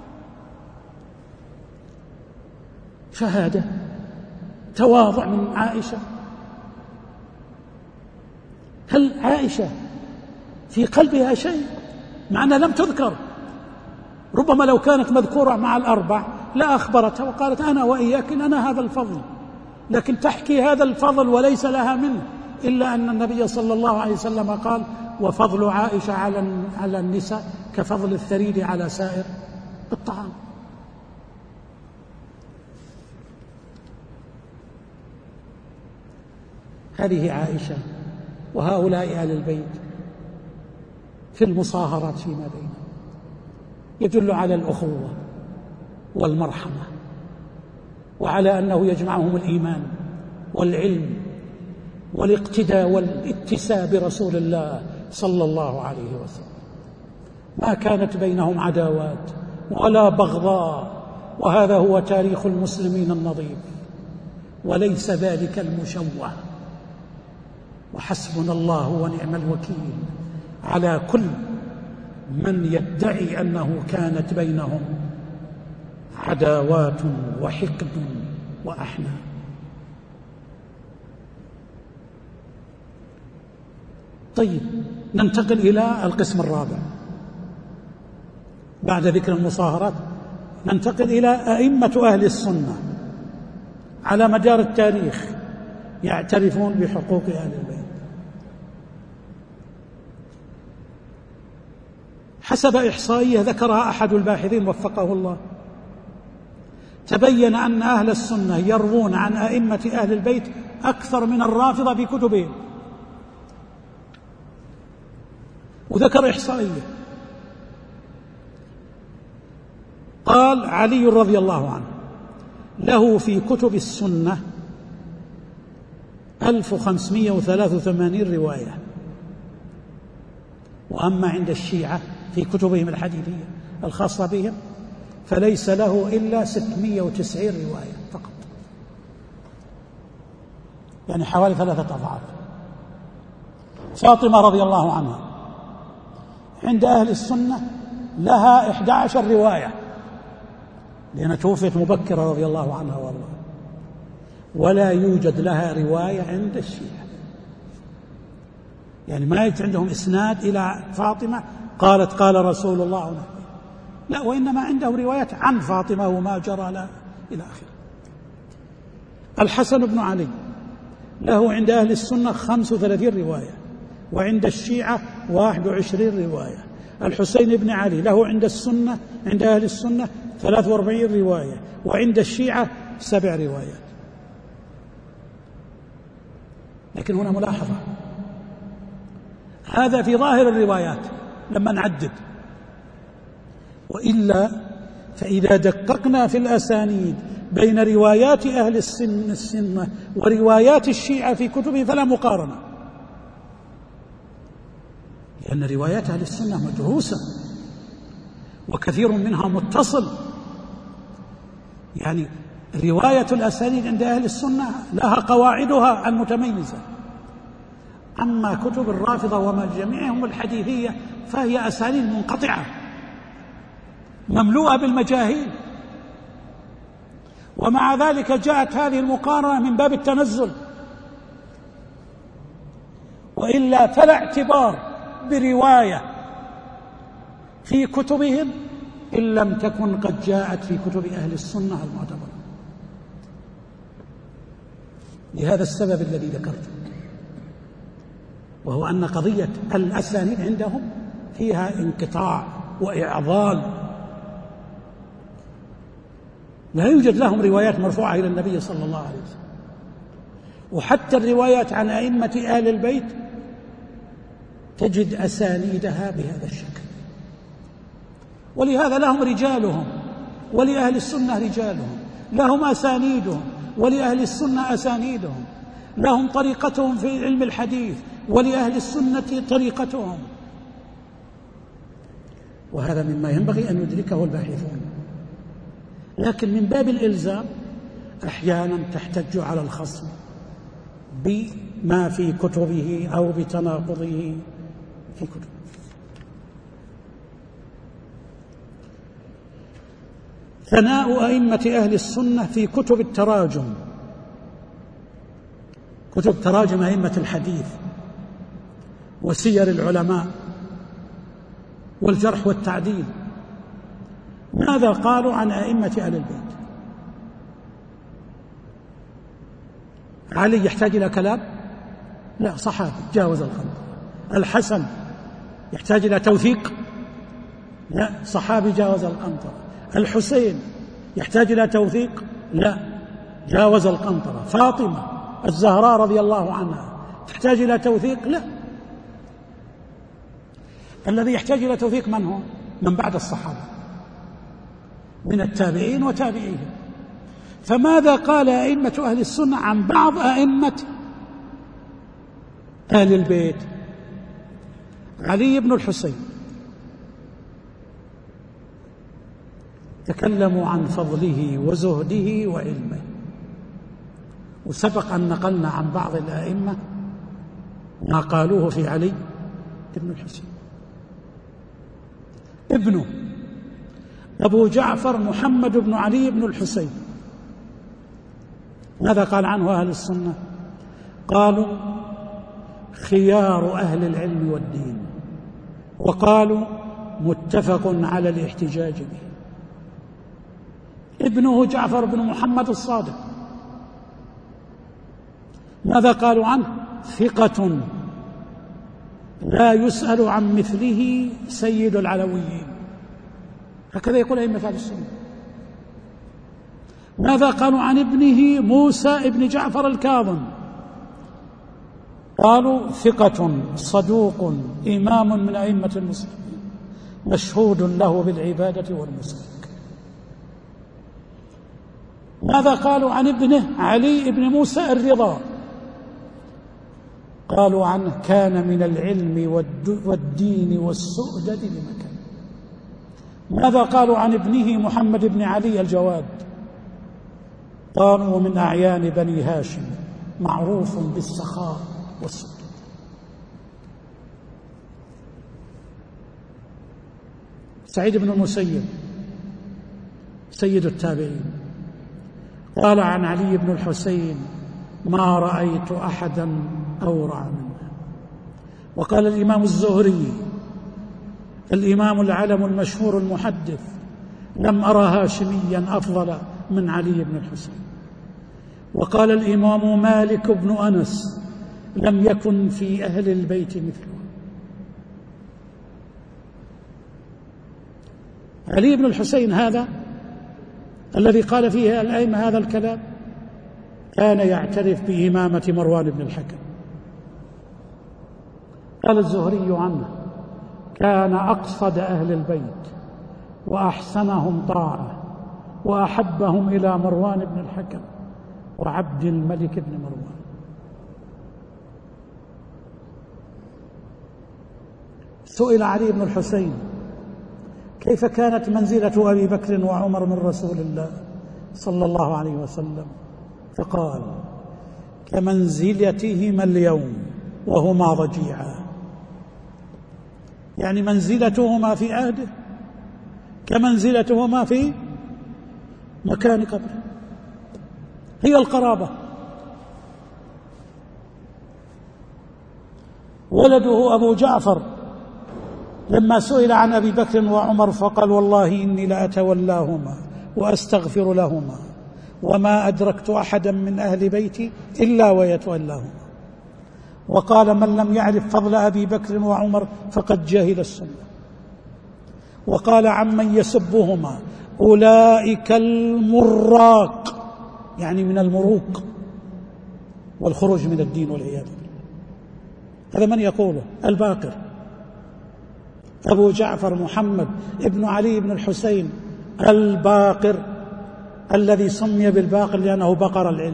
شهادة، تواضع من عائشة. هل عائشة في قلبها شيء مع أنها لم تذكر؟ ربما لو كانت مذكورة مع 4 لا أخبرتها وقالت: أنا وإياك لنا هذا الفضل، لكن تحكي هذا الفضل وليس لها منه، إلا أن النبي صلى الله عليه وسلم قال: وفضل عائشة على النساء كفضل الثريد على سائر الطعام. هذه عائشة وهؤلاء آل البيت في المصاهرات فيما بينهم يدل على الأخوة والمرحمة، وعلى أنه يجمعهم الإيمان والعلم والاقتداء والاتساء برسول الله صلى الله عليه وسلم. ما كانت بينهم عداوات ولا بغضاء، وهذا هو تاريخ المسلمين النظيف، وليس ذلك المشوه. وحسبنا الله ونعم الوكيل على كل من يدعي أنه كانت بينهم عداوات وحقد وأحناء. طيب، ننتقل إلى القسم الرابع بعد ذكر المصاهرات. ننتقل إلى أئمة أهل السنة على مدار التاريخ يعترفون بحقوق أهل البيت. حسب إحصائية ذكرها أحد الباحثين وفقه الله، تبين أن أهل السنة يروون عن أئمة أهل البيت أكثر من الرافضة في كتبهم. وذكر إحصائية، قال علي رضي الله عنه له في كتب السنة 1583 رواية، وأما عند الشيعة في كتبهم الحديثية الخاصة بهم فليس له إلا 690 رواية فقط، يعني حوالي 3 أضعاف. فاطمة رضي الله عنها عند أهل السنة لها 11 رواية، لأنها توفيت مبكرة رضي الله عنها والله، ولا يوجد لها رواية عند الشيعة. يعني ما يجد عندهم إسناد إلى فاطمة قالت قال رسول الله، لا، وإنما عنده روايات عن فاطمة وما جرى لها إلى آخره. الحسن بن علي له عند أهل السنة 35 رواية، وعند الشيعة 21 رواية. الحسين بن علي له عند أهل السنة 43 رواية، وعند الشيعة 7 روايات. لكن هنا ملاحظة، هذا في ظاهر الروايات لما نعدد، وإلا فإذا دققنا في الأسانيد بين روايات أهل السنة وروايات الشيعة في كتبه فلا مقارنة، لأن روايات أهل السنة مدروسة وكثير منها متصل. يعني رواية الأسانيد عند أهل السنة لها قواعدها المتميزة، أما كتب الرافضة ومجامعهم الحديثية فهي أسانيد منقطعة مملوءة بالمجاهيل، ومع ذلك جاءت هذه المقارنة من باب التنزل، وإلا فلا اعتبار برواية في كتبهم إن لم تكن قد جاءت في كتب أهل السنة المعتبرة، لهذا السبب الذي ذكرته، وهو أن قضية الأسانيد عندهم فيها انقطاع وإعضال، لا يوجد لهم روايات مرفوعة إلى النبي صلى الله عليه وسلم. وحتى الروايات عن أئمة آل البيت تجد أسانيدها بهذا الشكل، ولهذا لهم رجالهم ولأهل السنة رجالهم، لهم أسانيدهم ولأهل السنة أسانيدهم، لهم طريقتهم في علم الحديث ولأهل السنة طريقتهم، وهذا مما ينبغي أن يدركه الباحثون. لكن من باب الإلزام أحيانا تحتج على الخصم بما في كتبه أو بتناقضه في كتبه. ثناء أئمة أهل السنة في كتب التراجم، كتب تراجم أئمة الحديث وسير العلماء والجرح والتعديل. ماذا قالوا عن أئمة أهل البيت؟ علي يحتاج إلى كلام؟ لا، صحابي جاوز الخندق. الحسن يحتاج إلى توثيق؟ لا، صحابي جاوز القنطرة. الحسين يحتاج إلى توثيق؟ لا، جاوز القنطرة. فاطمة الزهراء رضي الله عنها تحتاج إلى توثيق؟ لا، الذي يحتاج إلى توثيق من هو؟ من بعد الصحابة من التابعين وتابعيهم. فماذا قال أئمة أهل السنة عن بعض أئمة أهل البيت؟ علي بن الحسين تكلموا عن فضله وزهده وعلمه، وسبق أن نقلنا عن بعض الأئمة ما قالوه في علي بن الحسين. ابنه أبو جعفر محمد بن علي بن الحسين ماذا قال عنه أهل السنة؟ قالوا خيار أهل العلم والدين، وقالوا متفق على الاحتجاج به. ابنه جعفر بن محمد الصادق ماذا قالوا عنه؟ ثقة لا يسأل عن مثله سيد العلويين، هكذا يقول أئمة أهل السنة. ماذا قالوا عن ابنه موسى ابن جعفر الكاظم؟ قالوا ثقة صدوق إمام من أئمة المسلمين مشهود له بالعبادة والمسلك. ماذا قالوا عن ابنه علي بن موسى الرضا؟ قالوا عنه كان من العلم والدين والسؤدد لمكان. ماذا قالوا عن ابنه محمد بن علي الجواد؟ قالوا من أعيان بني هاشم معروف بالسخاء والسؤدد. سعيد بن المسيب سيد التابعين قال عن علي بن الحسين ما رأيت أحدا أورع منه. وقال الإمام الزهري الإمام العلم المشهور المحدث لم أرى هاشميا أفضل من علي بن الحسين. وقال الإمام مالك بن أنس لم يكن في أهل البيت مثله. علي بن الحسين هذا الذي قال فيه الأئمة هذا الكلام كان يعترف بإمامة مروان بن الحكم. قال الزهري عنه كان أقصد أهل البيت وأحسنهم طاعة وأحبهم إلى مروان بن الحكم وعبد الملك بن مروان. سئل علي بن الحسين كيف كانت منزلة أبي بكر وعمر من رسول الله صلى الله عليه وسلم؟ فقال كمنزلتهما اليوم وهما ضجيعا، يعني منزلتهما في عهده كمنزلتهما في مكان قبره، هي القرابة. ولده أبو جعفر لما سئل عن أبي بكر وعمر فقال والله إني لأتولاهما وأستغفر لهما وما أدركت أحدا من أهل بيتي إلا ويتولاهما. وقال من لم يعرف فضل أبي بكر وعمر فقد جهل السنة. وقال عمن يسبهما أولئك المراق، يعني من المروق والخروج من الدين والعياذ بالله. هذا من يقوله؟ الباقر أبو جعفر محمد ابن علي بن الحسين الباقر الذي سمي بالباقر لأنه بقر العلم.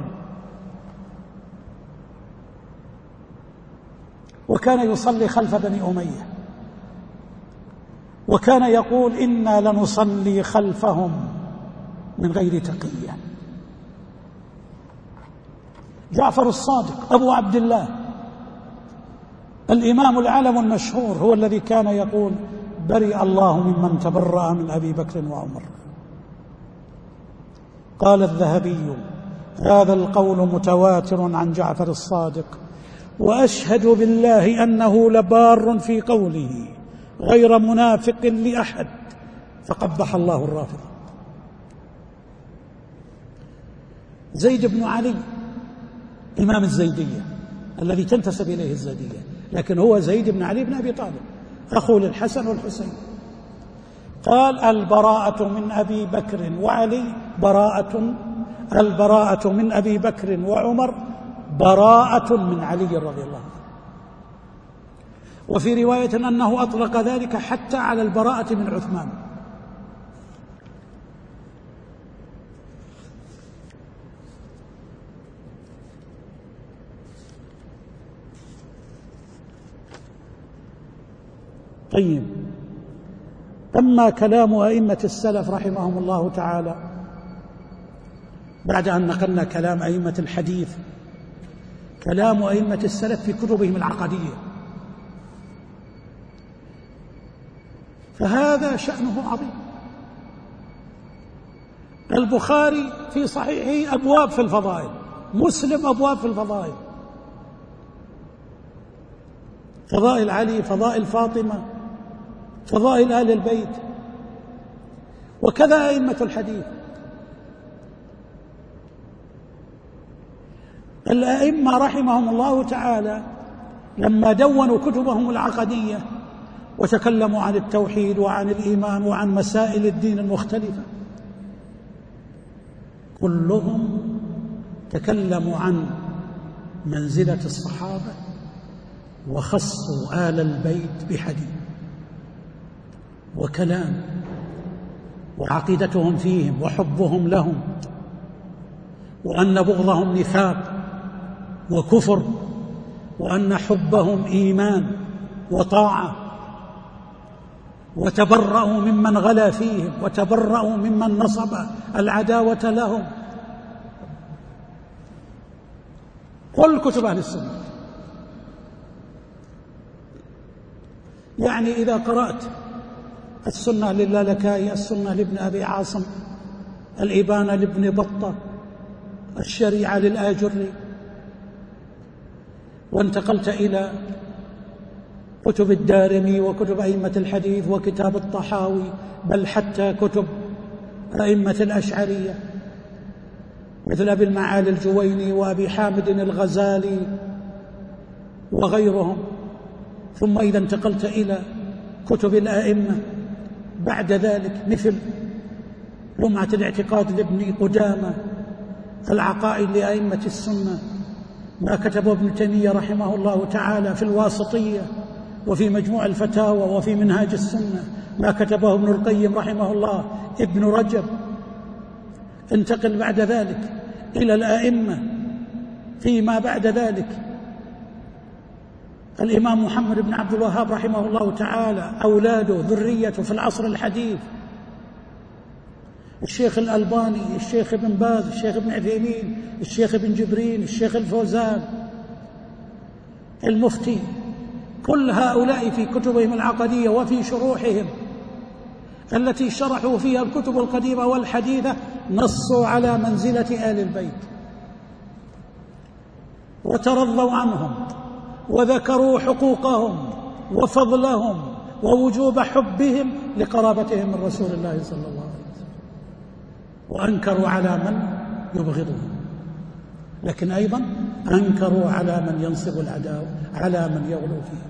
وكان يصلي خلف بني أمية، وكان يقول إنا لنصلي خلفهم من غير تقية. جعفر الصادق أبو عبد الله الإمام العلم المشهور هو الذي كان يقول برئ الله ممن تبرأ من أبي بكر وعمر. قال الذهبي هذا القول متواتر عن جعفر الصادق، وأشهد بالله أنه لبار في قوله غير منافق لأحد، فقبح الله الرافضة. زيد بن علي إمام الزيدية الذي تنتسب إليه الزيدية، لكن هو زيد بن علي بن أبي طالب أخو للحسن والحسين. قال البراءة من أبي بكر وعلي براءة، البراءة من أبي بكر وعمر براءة من علي رضي الله عنه. وفي رواية أنه أطلق ذلك حتى على البراءة من عثمان. طيب، أما كلام أئمة السلف رحمهم الله تعالى بعد أن نقلنا كلام أئمة الحديث، كلام أئمة السلف في كتبهم العقدية، فهذا شأنه عظيم. البخاري في صحيحه أبواب في الفضائل، مسلم أبواب في الفضائل، فضائل علي، فضائل فاطمة، فضائل آل البيت، وكذا أئمة الحديث. الأئمة رحمهم الله تعالى لما دونوا كتبهم العقدية وتكلموا عن التوحيد وعن الإيمان وعن مسائل الدين المختلفة، كلهم تكلموا عن منزلة الصحابة وخصوا آل البيت بحديث وكلام، وعقيدتهم فيهم وحبهم لهم، وأن بغضهم نفاق وكفر، وأن حبهم إيمان وطاعة، وتبرأوا ممن غلا فيهم، وتبرأوا ممن نصب العداوة لهم. كل كتب أهل السنة، يعني إذا قرأت السنة للالكائي، السنة لابن أبي عاصم، الإبانة لابن بطة، الشريعة للآجري، وانتقلت إلى كتب الدارمي وكتب أئمة الحديث وكتاب الطحاوي، بل حتى كتب أئمة الأشعرية مثل أبي المعالي الجويني وأبي حامد الغزالي وغيرهم، ثم إذا انتقلت إلى كتب الأئمة بعد ذلك مثل لمعة الاعتقاد لابن قدامة، العقائد لأئمة السنة، ما كتبه ابن تيمية رحمه الله تعالى في الواسطية وفي مجموع الفتاوى وفي منهاج السنة، ما كتبه ابن القيم رحمه الله، ابن رجب. انتقل بعد ذلك إلى الأئمة فيما بعد ذلك، الإمام محمد بن عبد الوهاب رحمه الله تعالى، أولاده ذريته في العصر الحديث، الشيخ الألباني، الشيخ ابن باز، الشيخ ابن عثيمين، الشيخ ابن جبرين، الشيخ الفوزان، المفتي، كل هؤلاء في كتبهم العقدية وفي شروحهم التي شرحوا فيها الكتب القديمة والحديثة نصوا على منزلة آل البيت وترضوا عنهم وذكروا حقوقهم وفضلهم ووجوب حبهم لقرابتهم من رسول الله صلى الله عليه وسلم، وأنكروا على من يبغضهم، لكن أيضا أنكروا على من ينصب العداوة، على من يغلو فيه.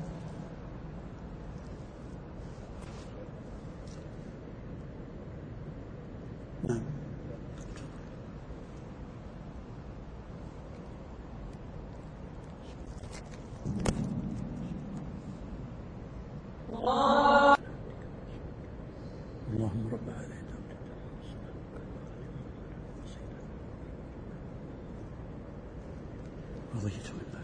نعم. اللهم رب العالمين رضيت بالله.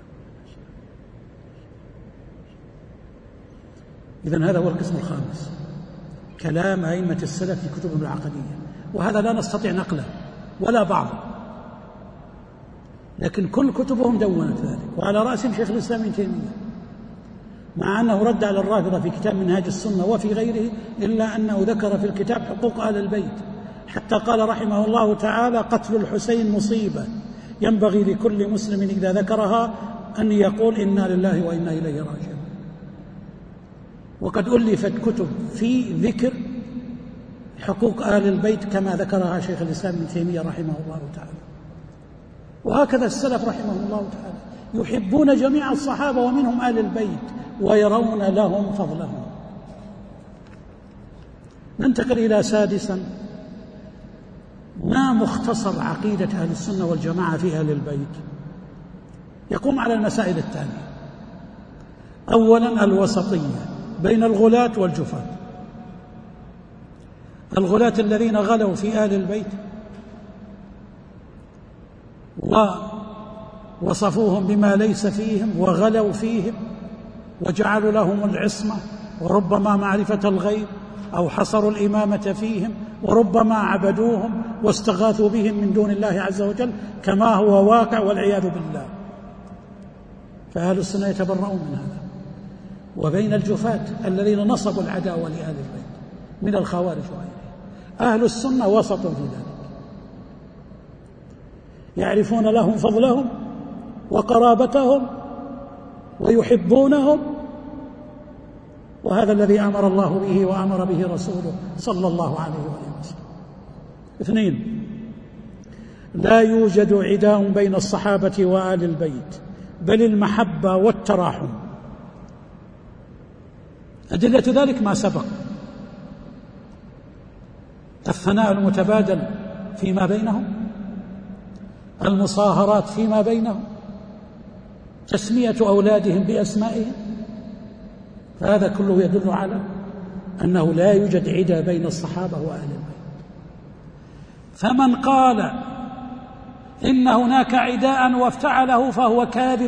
إذن هذا هو القسم الخامس، كلام أئمة السلف في كتبهم العقدية، وهذا لا نستطيع نقله ولا بعضه، لكن كل كتبهم دونت ذلك، وعلى رأسهم شيخ الإسلام ابن تيمية، مع أنه رد على الرافضة في كتاب منهاج السنة وفي غيره، إلا أنه ذكر في الكتاب حقوق آل البيت، حتى قال رحمه الله تعالى: قتل الحسين مصيبة ينبغي لكل مسلم إذا ذكرها أن يقول إنا لله وإنا إليه راجعون. وقد ألفت كتب في ذكر حقوق آل البيت كما ذكرها شيخ الإسلام ابن تيمية رحمه الله تعالى. وهكذا السلف رحمه الله تعالى يحبون جميع الصحابة ومنهم آل البيت ويرون لهم فضلهم. ننتقل إلى سادسا، ما مختصر عقيدة أهل السنة والجماعة في أهل البيت. يقوم على المسائل التالية: أولا الوسطية بين الغلاة والجفاة. الغلاة الذين غلوا في آل البيت ووصفوهم بما ليس فيهم وغلوا فيهم وجعلوا لهم العصمة وربما معرفة الغيب أو حصروا الإمامة فيهم وربما عبدوهم واستغاثوا بهم من دون الله عز وجل كما هو واقع والعياذ بالله، فأهل السنة يتبرؤون من هذا. وبين الجفاة الذين نصبوا العداوة لآل البيت من الخوارج وغيرهم، أهل السنة وسط في ذلك، يعرفون لهم فضلهم وقرابتهم ويحبونهم، وهذا الذي أمر الله به وأمر به رسوله صلى الله عليه وآله وسلم. اثنين: لا يوجد عداء بين الصحابة وآل البيت، بل المحبة والتراحم. أدلة ذلك ما سبق: الثناء المتبادل فيما بينهم، المصاهرات فيما بينهم، تسمية أولادهم بأسمائهم، فهذا كله يدل على أنه لا يوجد عداء بين الصحابة وآل البيت. فمن قال إن هناك عداء وافتعله فهو كاذب.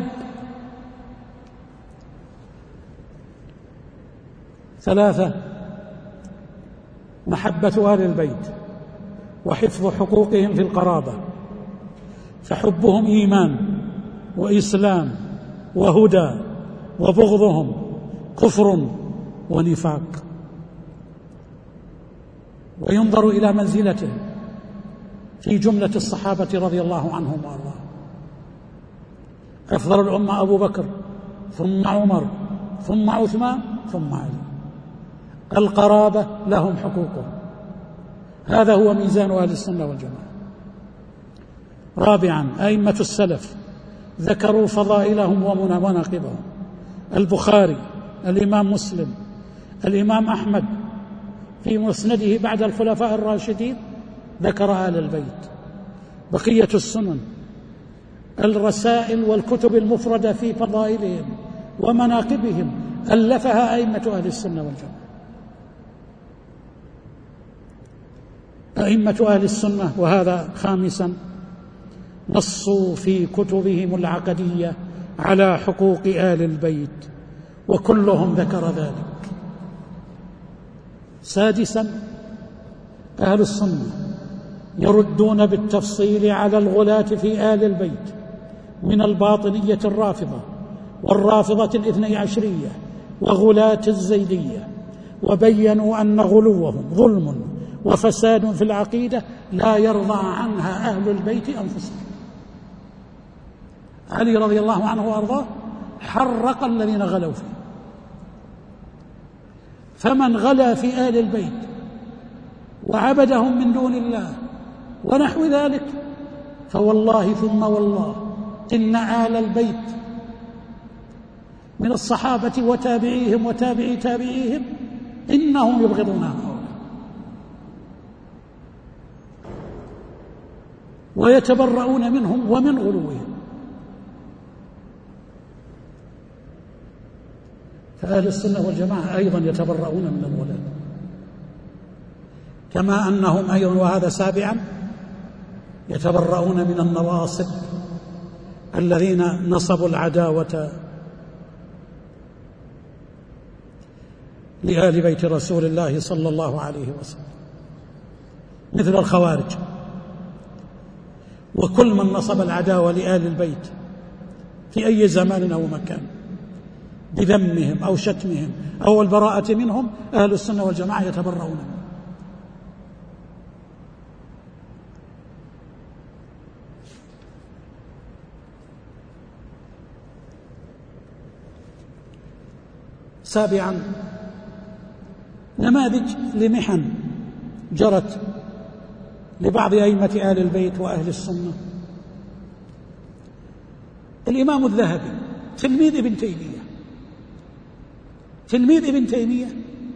ثلاثة: محبة آل البيت وحفظ حقوقهم في القرابة، فحبهم إيمان وإسلام وهدى، وبغضهم كفر ونفاق. وينظر إلى منزلتهم في جملة الصحابة رضي الله عنهم وأرضاهم. أفضل الأمة أبو بكر، ثم عمر، ثم عثمان، ثم علي. القرابة لهم حقوقهم، هذا هو ميزان أهل السنة والجماعة. رابعا: أئمة السلف ذكروا فضائلهم ومناقبهم. البخاري، الإمام مسلم، الإمام أحمد في مسنده بعد الخلفاء الراشدين ذكر آل البيت. بقية السنن، الرسائل والكتب المفردة في فضائلهم ومناقبهم ألفها أئمة أهل السنة والجماعة. أئمة أهل السنة، وهذا خامسا، نصوا في كتبهم العقدية على حقوق آل البيت، وكلهم ذكر ذلك. سادسا: أهل السنة يردون بالتفصيل على الغلاة في آل البيت من الباطنية الرافضة والرافضة الاثني عشرية وغلاة الزيدية، وبينوا أن غلوهم ظلم وفساد في العقيدة لا يرضى عنها أهل البيت أنفسهم. علي رضي الله عنه وأرضاه حرق الذين غلوا فيه، فمن غلا في آل البيت وعبدهم من دون الله ونحو ذلك فوالله ثم والله إن آل البيت من الصحابة وتابعيهم وتابعي تابعيهم إنهم يبغضون هؤلاء ويتبرؤون منهم ومن غلوهم. فأهل السنة والجماعة أيضا يتبرؤون من الغلاة، كما أنهم أيضا، وهذا سابعا، يتبرؤون من النواصب الذين نصبوا العداوة لآل بيت رسول الله صلى الله عليه وسلم، مثل الخوارج. وكل من نصب العداوة لآل البيت في أي زمان أو مكان بذمهم أو شتمهم أو البراءة منهم، أهل السنة والجماعة يتبرؤون منهم. سابعا: نماذج لمحن جرت لبعض أئمة آل البيت وأهل السنة. الإمام الذهبي تلميذ ابن تيمية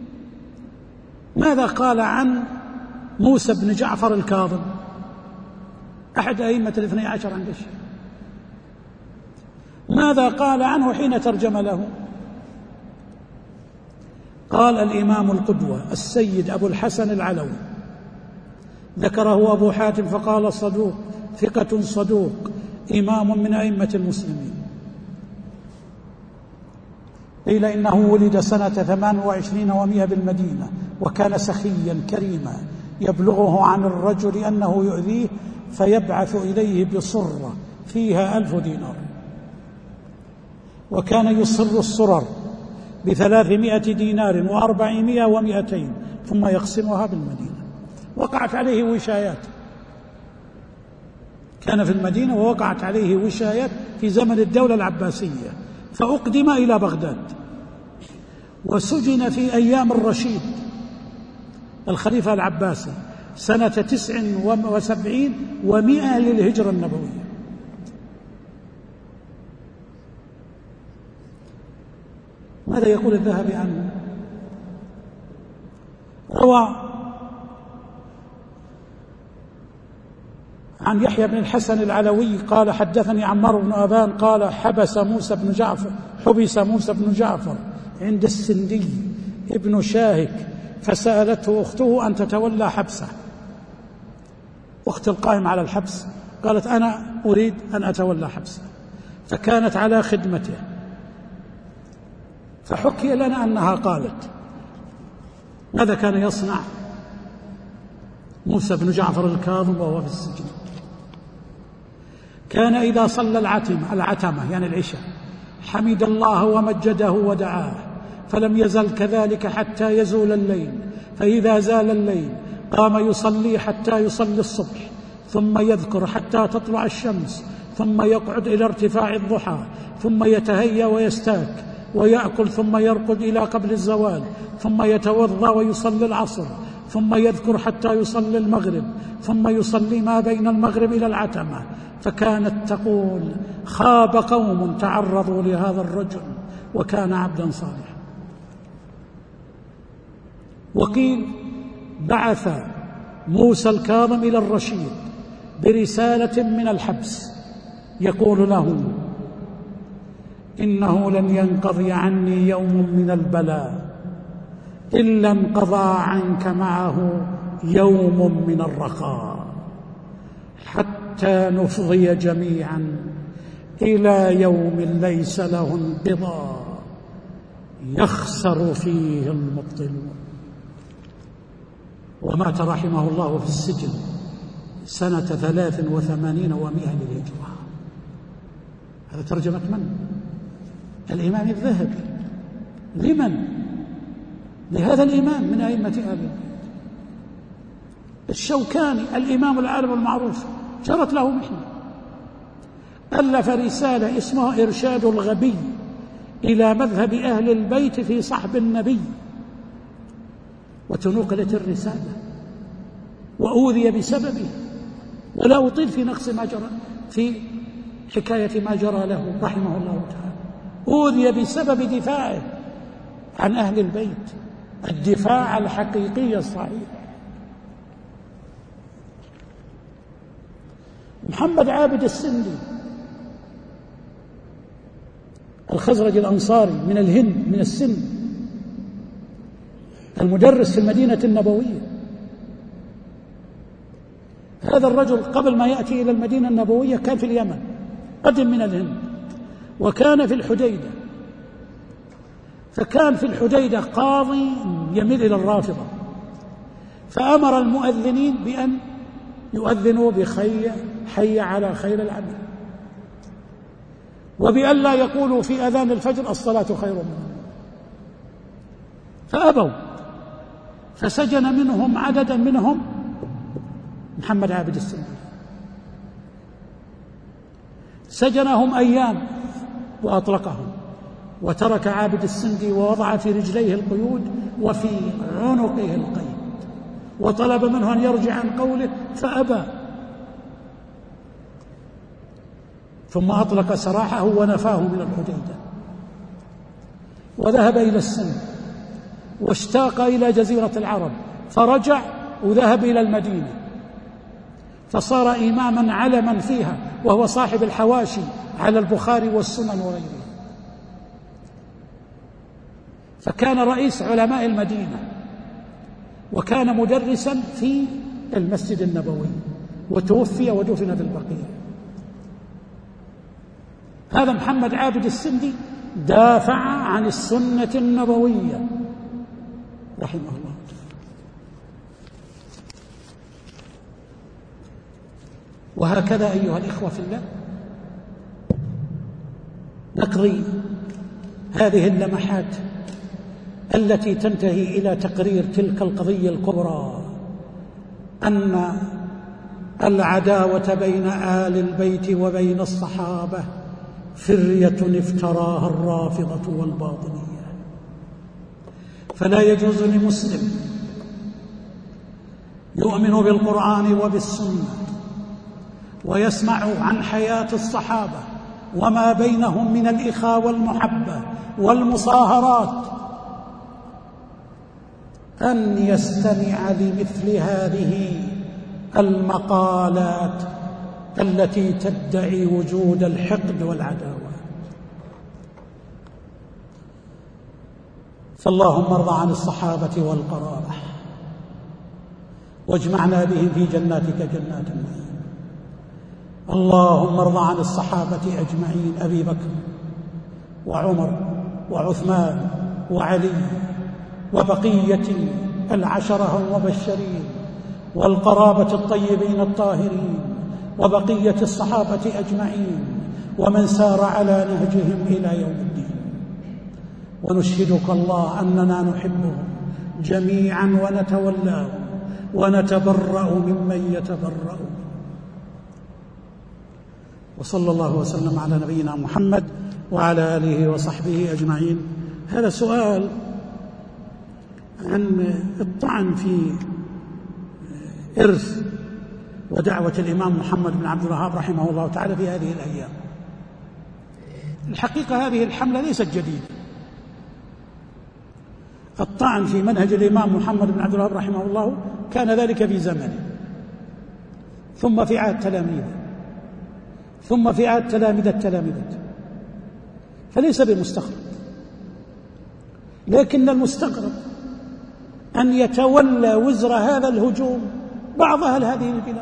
ماذا قال عن موسى بن جعفر الكاظم أحد أئمة الاثني عشر عند الشيعة؟ ماذا قال عنه حين ترجم له؟ قال: الإمام القدوة السيد أبو الحسن العلوي، ذكره أبو حاتم فقال: صدوق، ثقة صدوق، إمام من أئمة المسلمين. قيل إنه ولد سنة 28 و100 بالمدينة، وكان سخيا كريما، يبلغه عن الرجل أنه يؤذيه فيبعث إليه بصرة فيها 1000 دينار، وكان يصر الصرر ب300 دينار و400 و200 ثم يقسمها بالمدينة. وقعت عليه وشايات، كان في المدينة ووقعت عليه وشايات في زمن الدولة العباسية، فأقدم إلى بغداد وسجن في أيام الرشيد الخليفة العباسي سنة 79 و100 للهجرة النبوية. ماذا يقول الذهبي عنه؟ روى عن يحيى بن الحسن العلوي قال: حدثني عمار بن أبان قال: حبس موسى بن جعفر عند السندي ابن شاهك، فسألته أخته أن تتولى حبسه. أخت القائم على الحبس قالت: أنا أريد أن أتولى حبسه، فكانت على خدمته. فحكي لنا أنها قالت: ماذا كان يصنع موسى بن جعفر الكاظم وهو في السجن؟ كان إذا صلى العتمة يعني العشاء حمد الله ومجده ودعاه، فلم يزل كذلك حتى يزول الليل، فإذا زال الليل قام يصلي حتى يصلي الصبح، ثم يذكر حتى تطلع الشمس، ثم يقعد إلى ارتفاع الضحى، ثم يتهيأ ويستاك ويأكل، ثم يرقد إلى قبل الزوال، ثم يتوضأ ويصلي العصر، ثم يذكر حتى يصلي المغرب، ثم يصلي ما بين المغرب إلى العتمة. فكانت تقول: خاب قوم تعرضوا لهذا الرجل وكان عبدا صالحا. وقيل بعث موسى الكاظم إلى الرشيد برسالة من الحبس يقول له: إنه لن ينقضي عني يوم من البلاء إلا انقضى عنك معه يوم من الرخاء، حتى نفضي جميعا إلى يوم ليس له انقضاء يخسر فيه المبطلون. ومات رحمه الله في السجن سنة 83 و100 للهجرة. هذا ترجمة من؟ الإمام الذهبي. لمن؟ لهذا الإمام من أئمة أهل البيت. الشوكاني الإمام العالم المعروف جرت له محنة، ألف رسالة اسمها إرشاد الغبي إلى مذهب أهل البيت في صحب النبي، وتنقلت الرسالة وأوذي بسببه. ولا أطيل في نقص ما جرى في حكاية ما جرى له رحمه الله تعالى. أوذي بسبب دفاعه عن أهل البيت، الدفاع الحقيقي الصحيح. محمد عابد السندي الخزرج الأنصاري من الهند من السند، المدرس في المدينة النبوية. هذا الرجل قبل ما يأتي إلى المدينة النبوية كان في اليمن، قدم من الهند، وكان في الحديدة. فكان في الحديدة قاضي يميل إلى الرافضة، فأمر المؤذنين بأن يؤذنوا حي على خير العمل، وبأن لا يقولوا في أذان الفجر الصلاة خير منه، فأبوا. فسجن منهم عددا منهم محمد عابد السندي، سجنهم أيام وأطلقهم، وترك عابد السندي ووضع في رجليه القيود وفي عنقه القيد، وطلب منه أن يرجع عن قوله فأبى، ثم أطلق سراحه ونفاه من الحديدة، وذهب إلى السند واشتاق إلى جزيرة العرب، فرجع وذهب إلى المدينة، فصار إماما علما فيها، وهو صاحب الحواشي على البخاري والسنن وغيره. فكان رئيس علماء المدينة، وكان مدرسا في المسجد النبوي، وتوفي ودفن في البقيع. هذا محمد عابد السندي دافع عن السنة النبوية رحمه الله. وهكذا أيها الإخوة في الله نقضي هذه اللمحات التي تنتهي إلى تقرير تلك القضية الكبرى، أن العداوة بين آل البيت وبين الصحابة فرية افتراها الرافضة والباطنية. فلا يجوز لمسلم يؤمن بالقرآن وبالسنة ويسمع عن حياة الصحابة وما بينهم من الإخاء والمحبة والمصاهرات أن يستمع لمثل هذه المقالات التي تدعي وجود الحقد والعداوة. فاللهم ارض عن الصحابة والقرابة واجمعنا بهم في جناتك جنات النعيم. اللهم ارض عن الصحابة أجمعين، أبي بكر وعمر وعثمان وعلي وبقية العشرة المبشرين والقرابة الطيبين الطاهرين وبقية الصحابة أجمعين ومن سار على نهجهم إلى يوم الدين. ونشهدك الله أننا نحبهم جميعا ونتولاهم ونتبرأ ممن يتبرأ. وصلى الله وسلم على نبينا محمد وعلى آله وصحبه أجمعين. هذا سؤال عن الطعن في إرث ودعوة الإمام محمد بن عبد الوهاب رحمه الله تعالى في هذه الأيام. الحقيقة هذه الحملة ليست جديدة. الطعن في منهج الإمام محمد بن عبد الوهاب رحمه الله كان ذلك في زمنه، ثم في عهد تلاميذه، ثم في عهد تلامذة، فليس بمستغرب. لكن المستغرب أن يتولى وزر هذا الهجوم بعض أهل هذه البلاد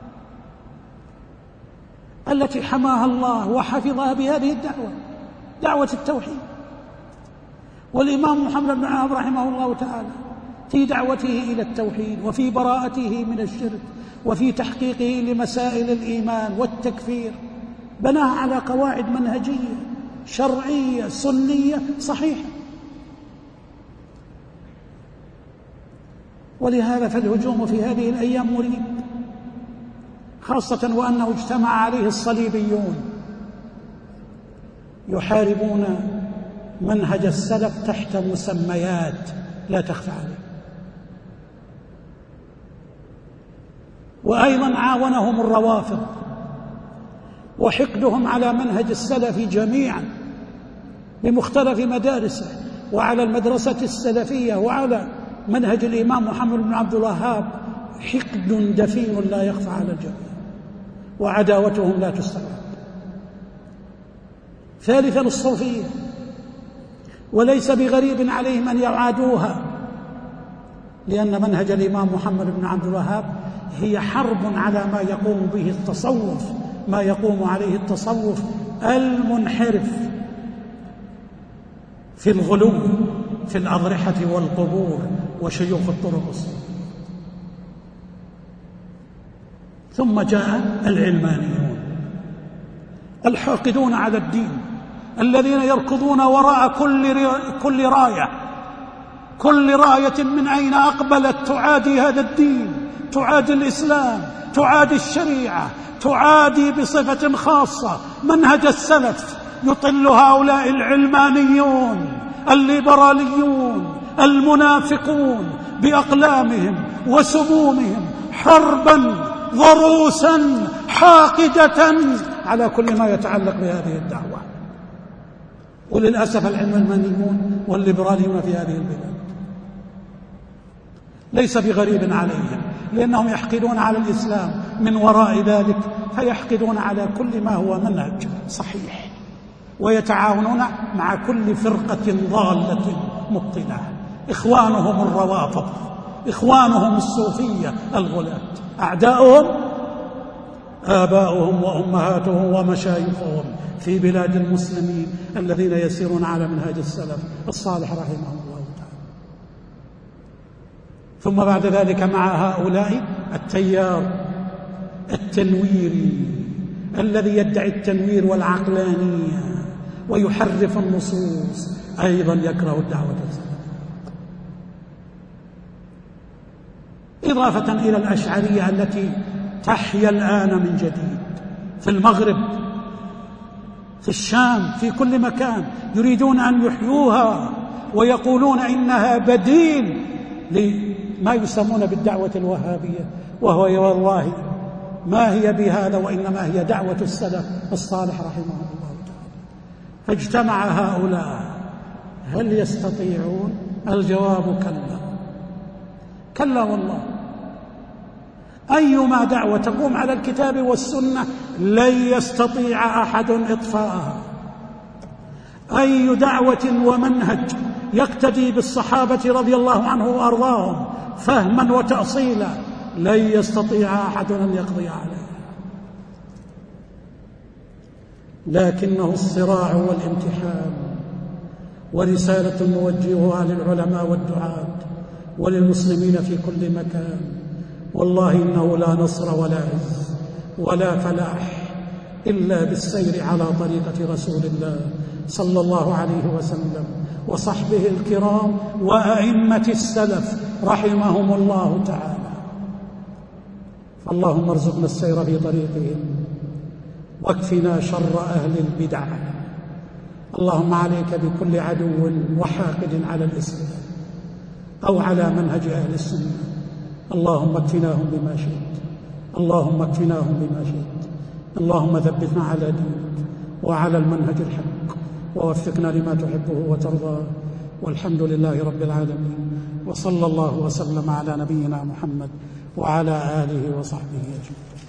التي حماها الله وحفظها بهذه الدعوة، دعوة التوحيد. والإمام محمد بن عبد الوهاب رحمه الله تعالى في دعوته إلى التوحيد وفي براءته من الشرك وفي تحقيقه لمسائل الإيمان والتكفير بناها على قواعد منهجية شرعية سنية صحيحة. ولهذا فالهجوم في هذه الأيام مريب، خاصة وأنه اجتمع عليه الصليبيون يحاربون منهج السلف تحت مسميات لا تخفى عليه. وأيضا عاونهم الروافض، وحقدهم على منهج السلف جميعا بمختلف مدارسه، وعلى المدرسة السلفية وعلى منهج الإمام محمد بن عبد الوهاب حقد دفين لا يخفى على الجميع، وعداوتهم لا تستوعب. ثالثا الصوفية، وليس بغريب عليهم أن يعادوها، لأن منهج الإمام محمد بن عبد الوهاب هي حرب على ما يقوم به التصوف، ما يقوم عليه التصوف المنحرف في الغلو في الأضرحة والقبور وشيوخ الطرق الصوفية. ثم جاء العلمانيون الحاقدون على الدين، الذين يركضون وراء كل راية من أين أقبلت تعادي هذا الدين، تعادي الإسلام، تعادي الشريعة، تعادي بصفة خاصة منهج السلف. يطل هؤلاء العلمانيون الليبراليون المنافقون بأقلامهم وسمومهم حربا ضروسا حاقدة على كل ما يتعلق بهذه الدعوة. وللأسف العلمانيون والليبراليون في هذه البلاد ليس بغريب عليهم لأنهم يحقدون على الإسلام، من وراء ذلك فيحقدون على كل ما هو منهج صحيح، ويتعاونون مع كل فرقة ضالة مبطلة. إخوانهم الروافض، إخوانهم الصوفية الغلاة، أعداؤهم آباؤهم وأمهاتهم ومشايخهم في بلاد المسلمين الذين يسيرون على منهج السلف الصالح رحمهم الله تعالى. ثم بعد ذلك مع هؤلاء التيار التنويري الذي يدعي التنوير والعقلانية ويحرف النصوص، أيضا يكره الدعوة السلفية، إضافة إلى الأشعرية التي تحيا الآن من جديد في المغرب، في الشام، في كل مكان يريدون أن يحيوها ويقولون إنها بديل لما يسمون بالدعوة الوهابية، وهو والله ما هي بهذا، وإنما هي دعوة السلف الصالح رحمه الله تعالى. فاجتمع هؤلاء، هل يستطيعون؟ الجواب كلا، كلا والله. أيما دعوة تقوم على الكتاب والسنة لن يستطيع أحد إطفاءها. أي دعوة ومنهج يقتدي بالصحابة رضي الله عنه وأرضاهم فهما وتأصيلا لن يستطيع أحد أن يقضي عليها، لكنه الصراع والامتحان، ورسالة نوجهها للعلماء والدعاة وللمسلمين في كل مكان. والله إنه لا نصر ولا عز ولا فلاح إلا بالسير على طريقة رسول الله صلى الله عليه وسلم وصحبه الكرام وأئمة السلف رحمهم الله تعالى. فاللهم ارزقنا السير في طريقهم واكفنا شر أهل البدع. اللهم عليك بكل عدو وحاقد على الإسلام أو على منهج أهل السنة، اللهم اكفناهم بما شئت، اللهم اكفناهم بما شئت. اللهم ثبتنا على دينك وعلى المنهج الحق، ووفقنا لما تحبه وترضاه، والحمد لله رب العالمين، وصلى الله وسلم على نبينا محمد وعلى آله وصحبه أجمعين.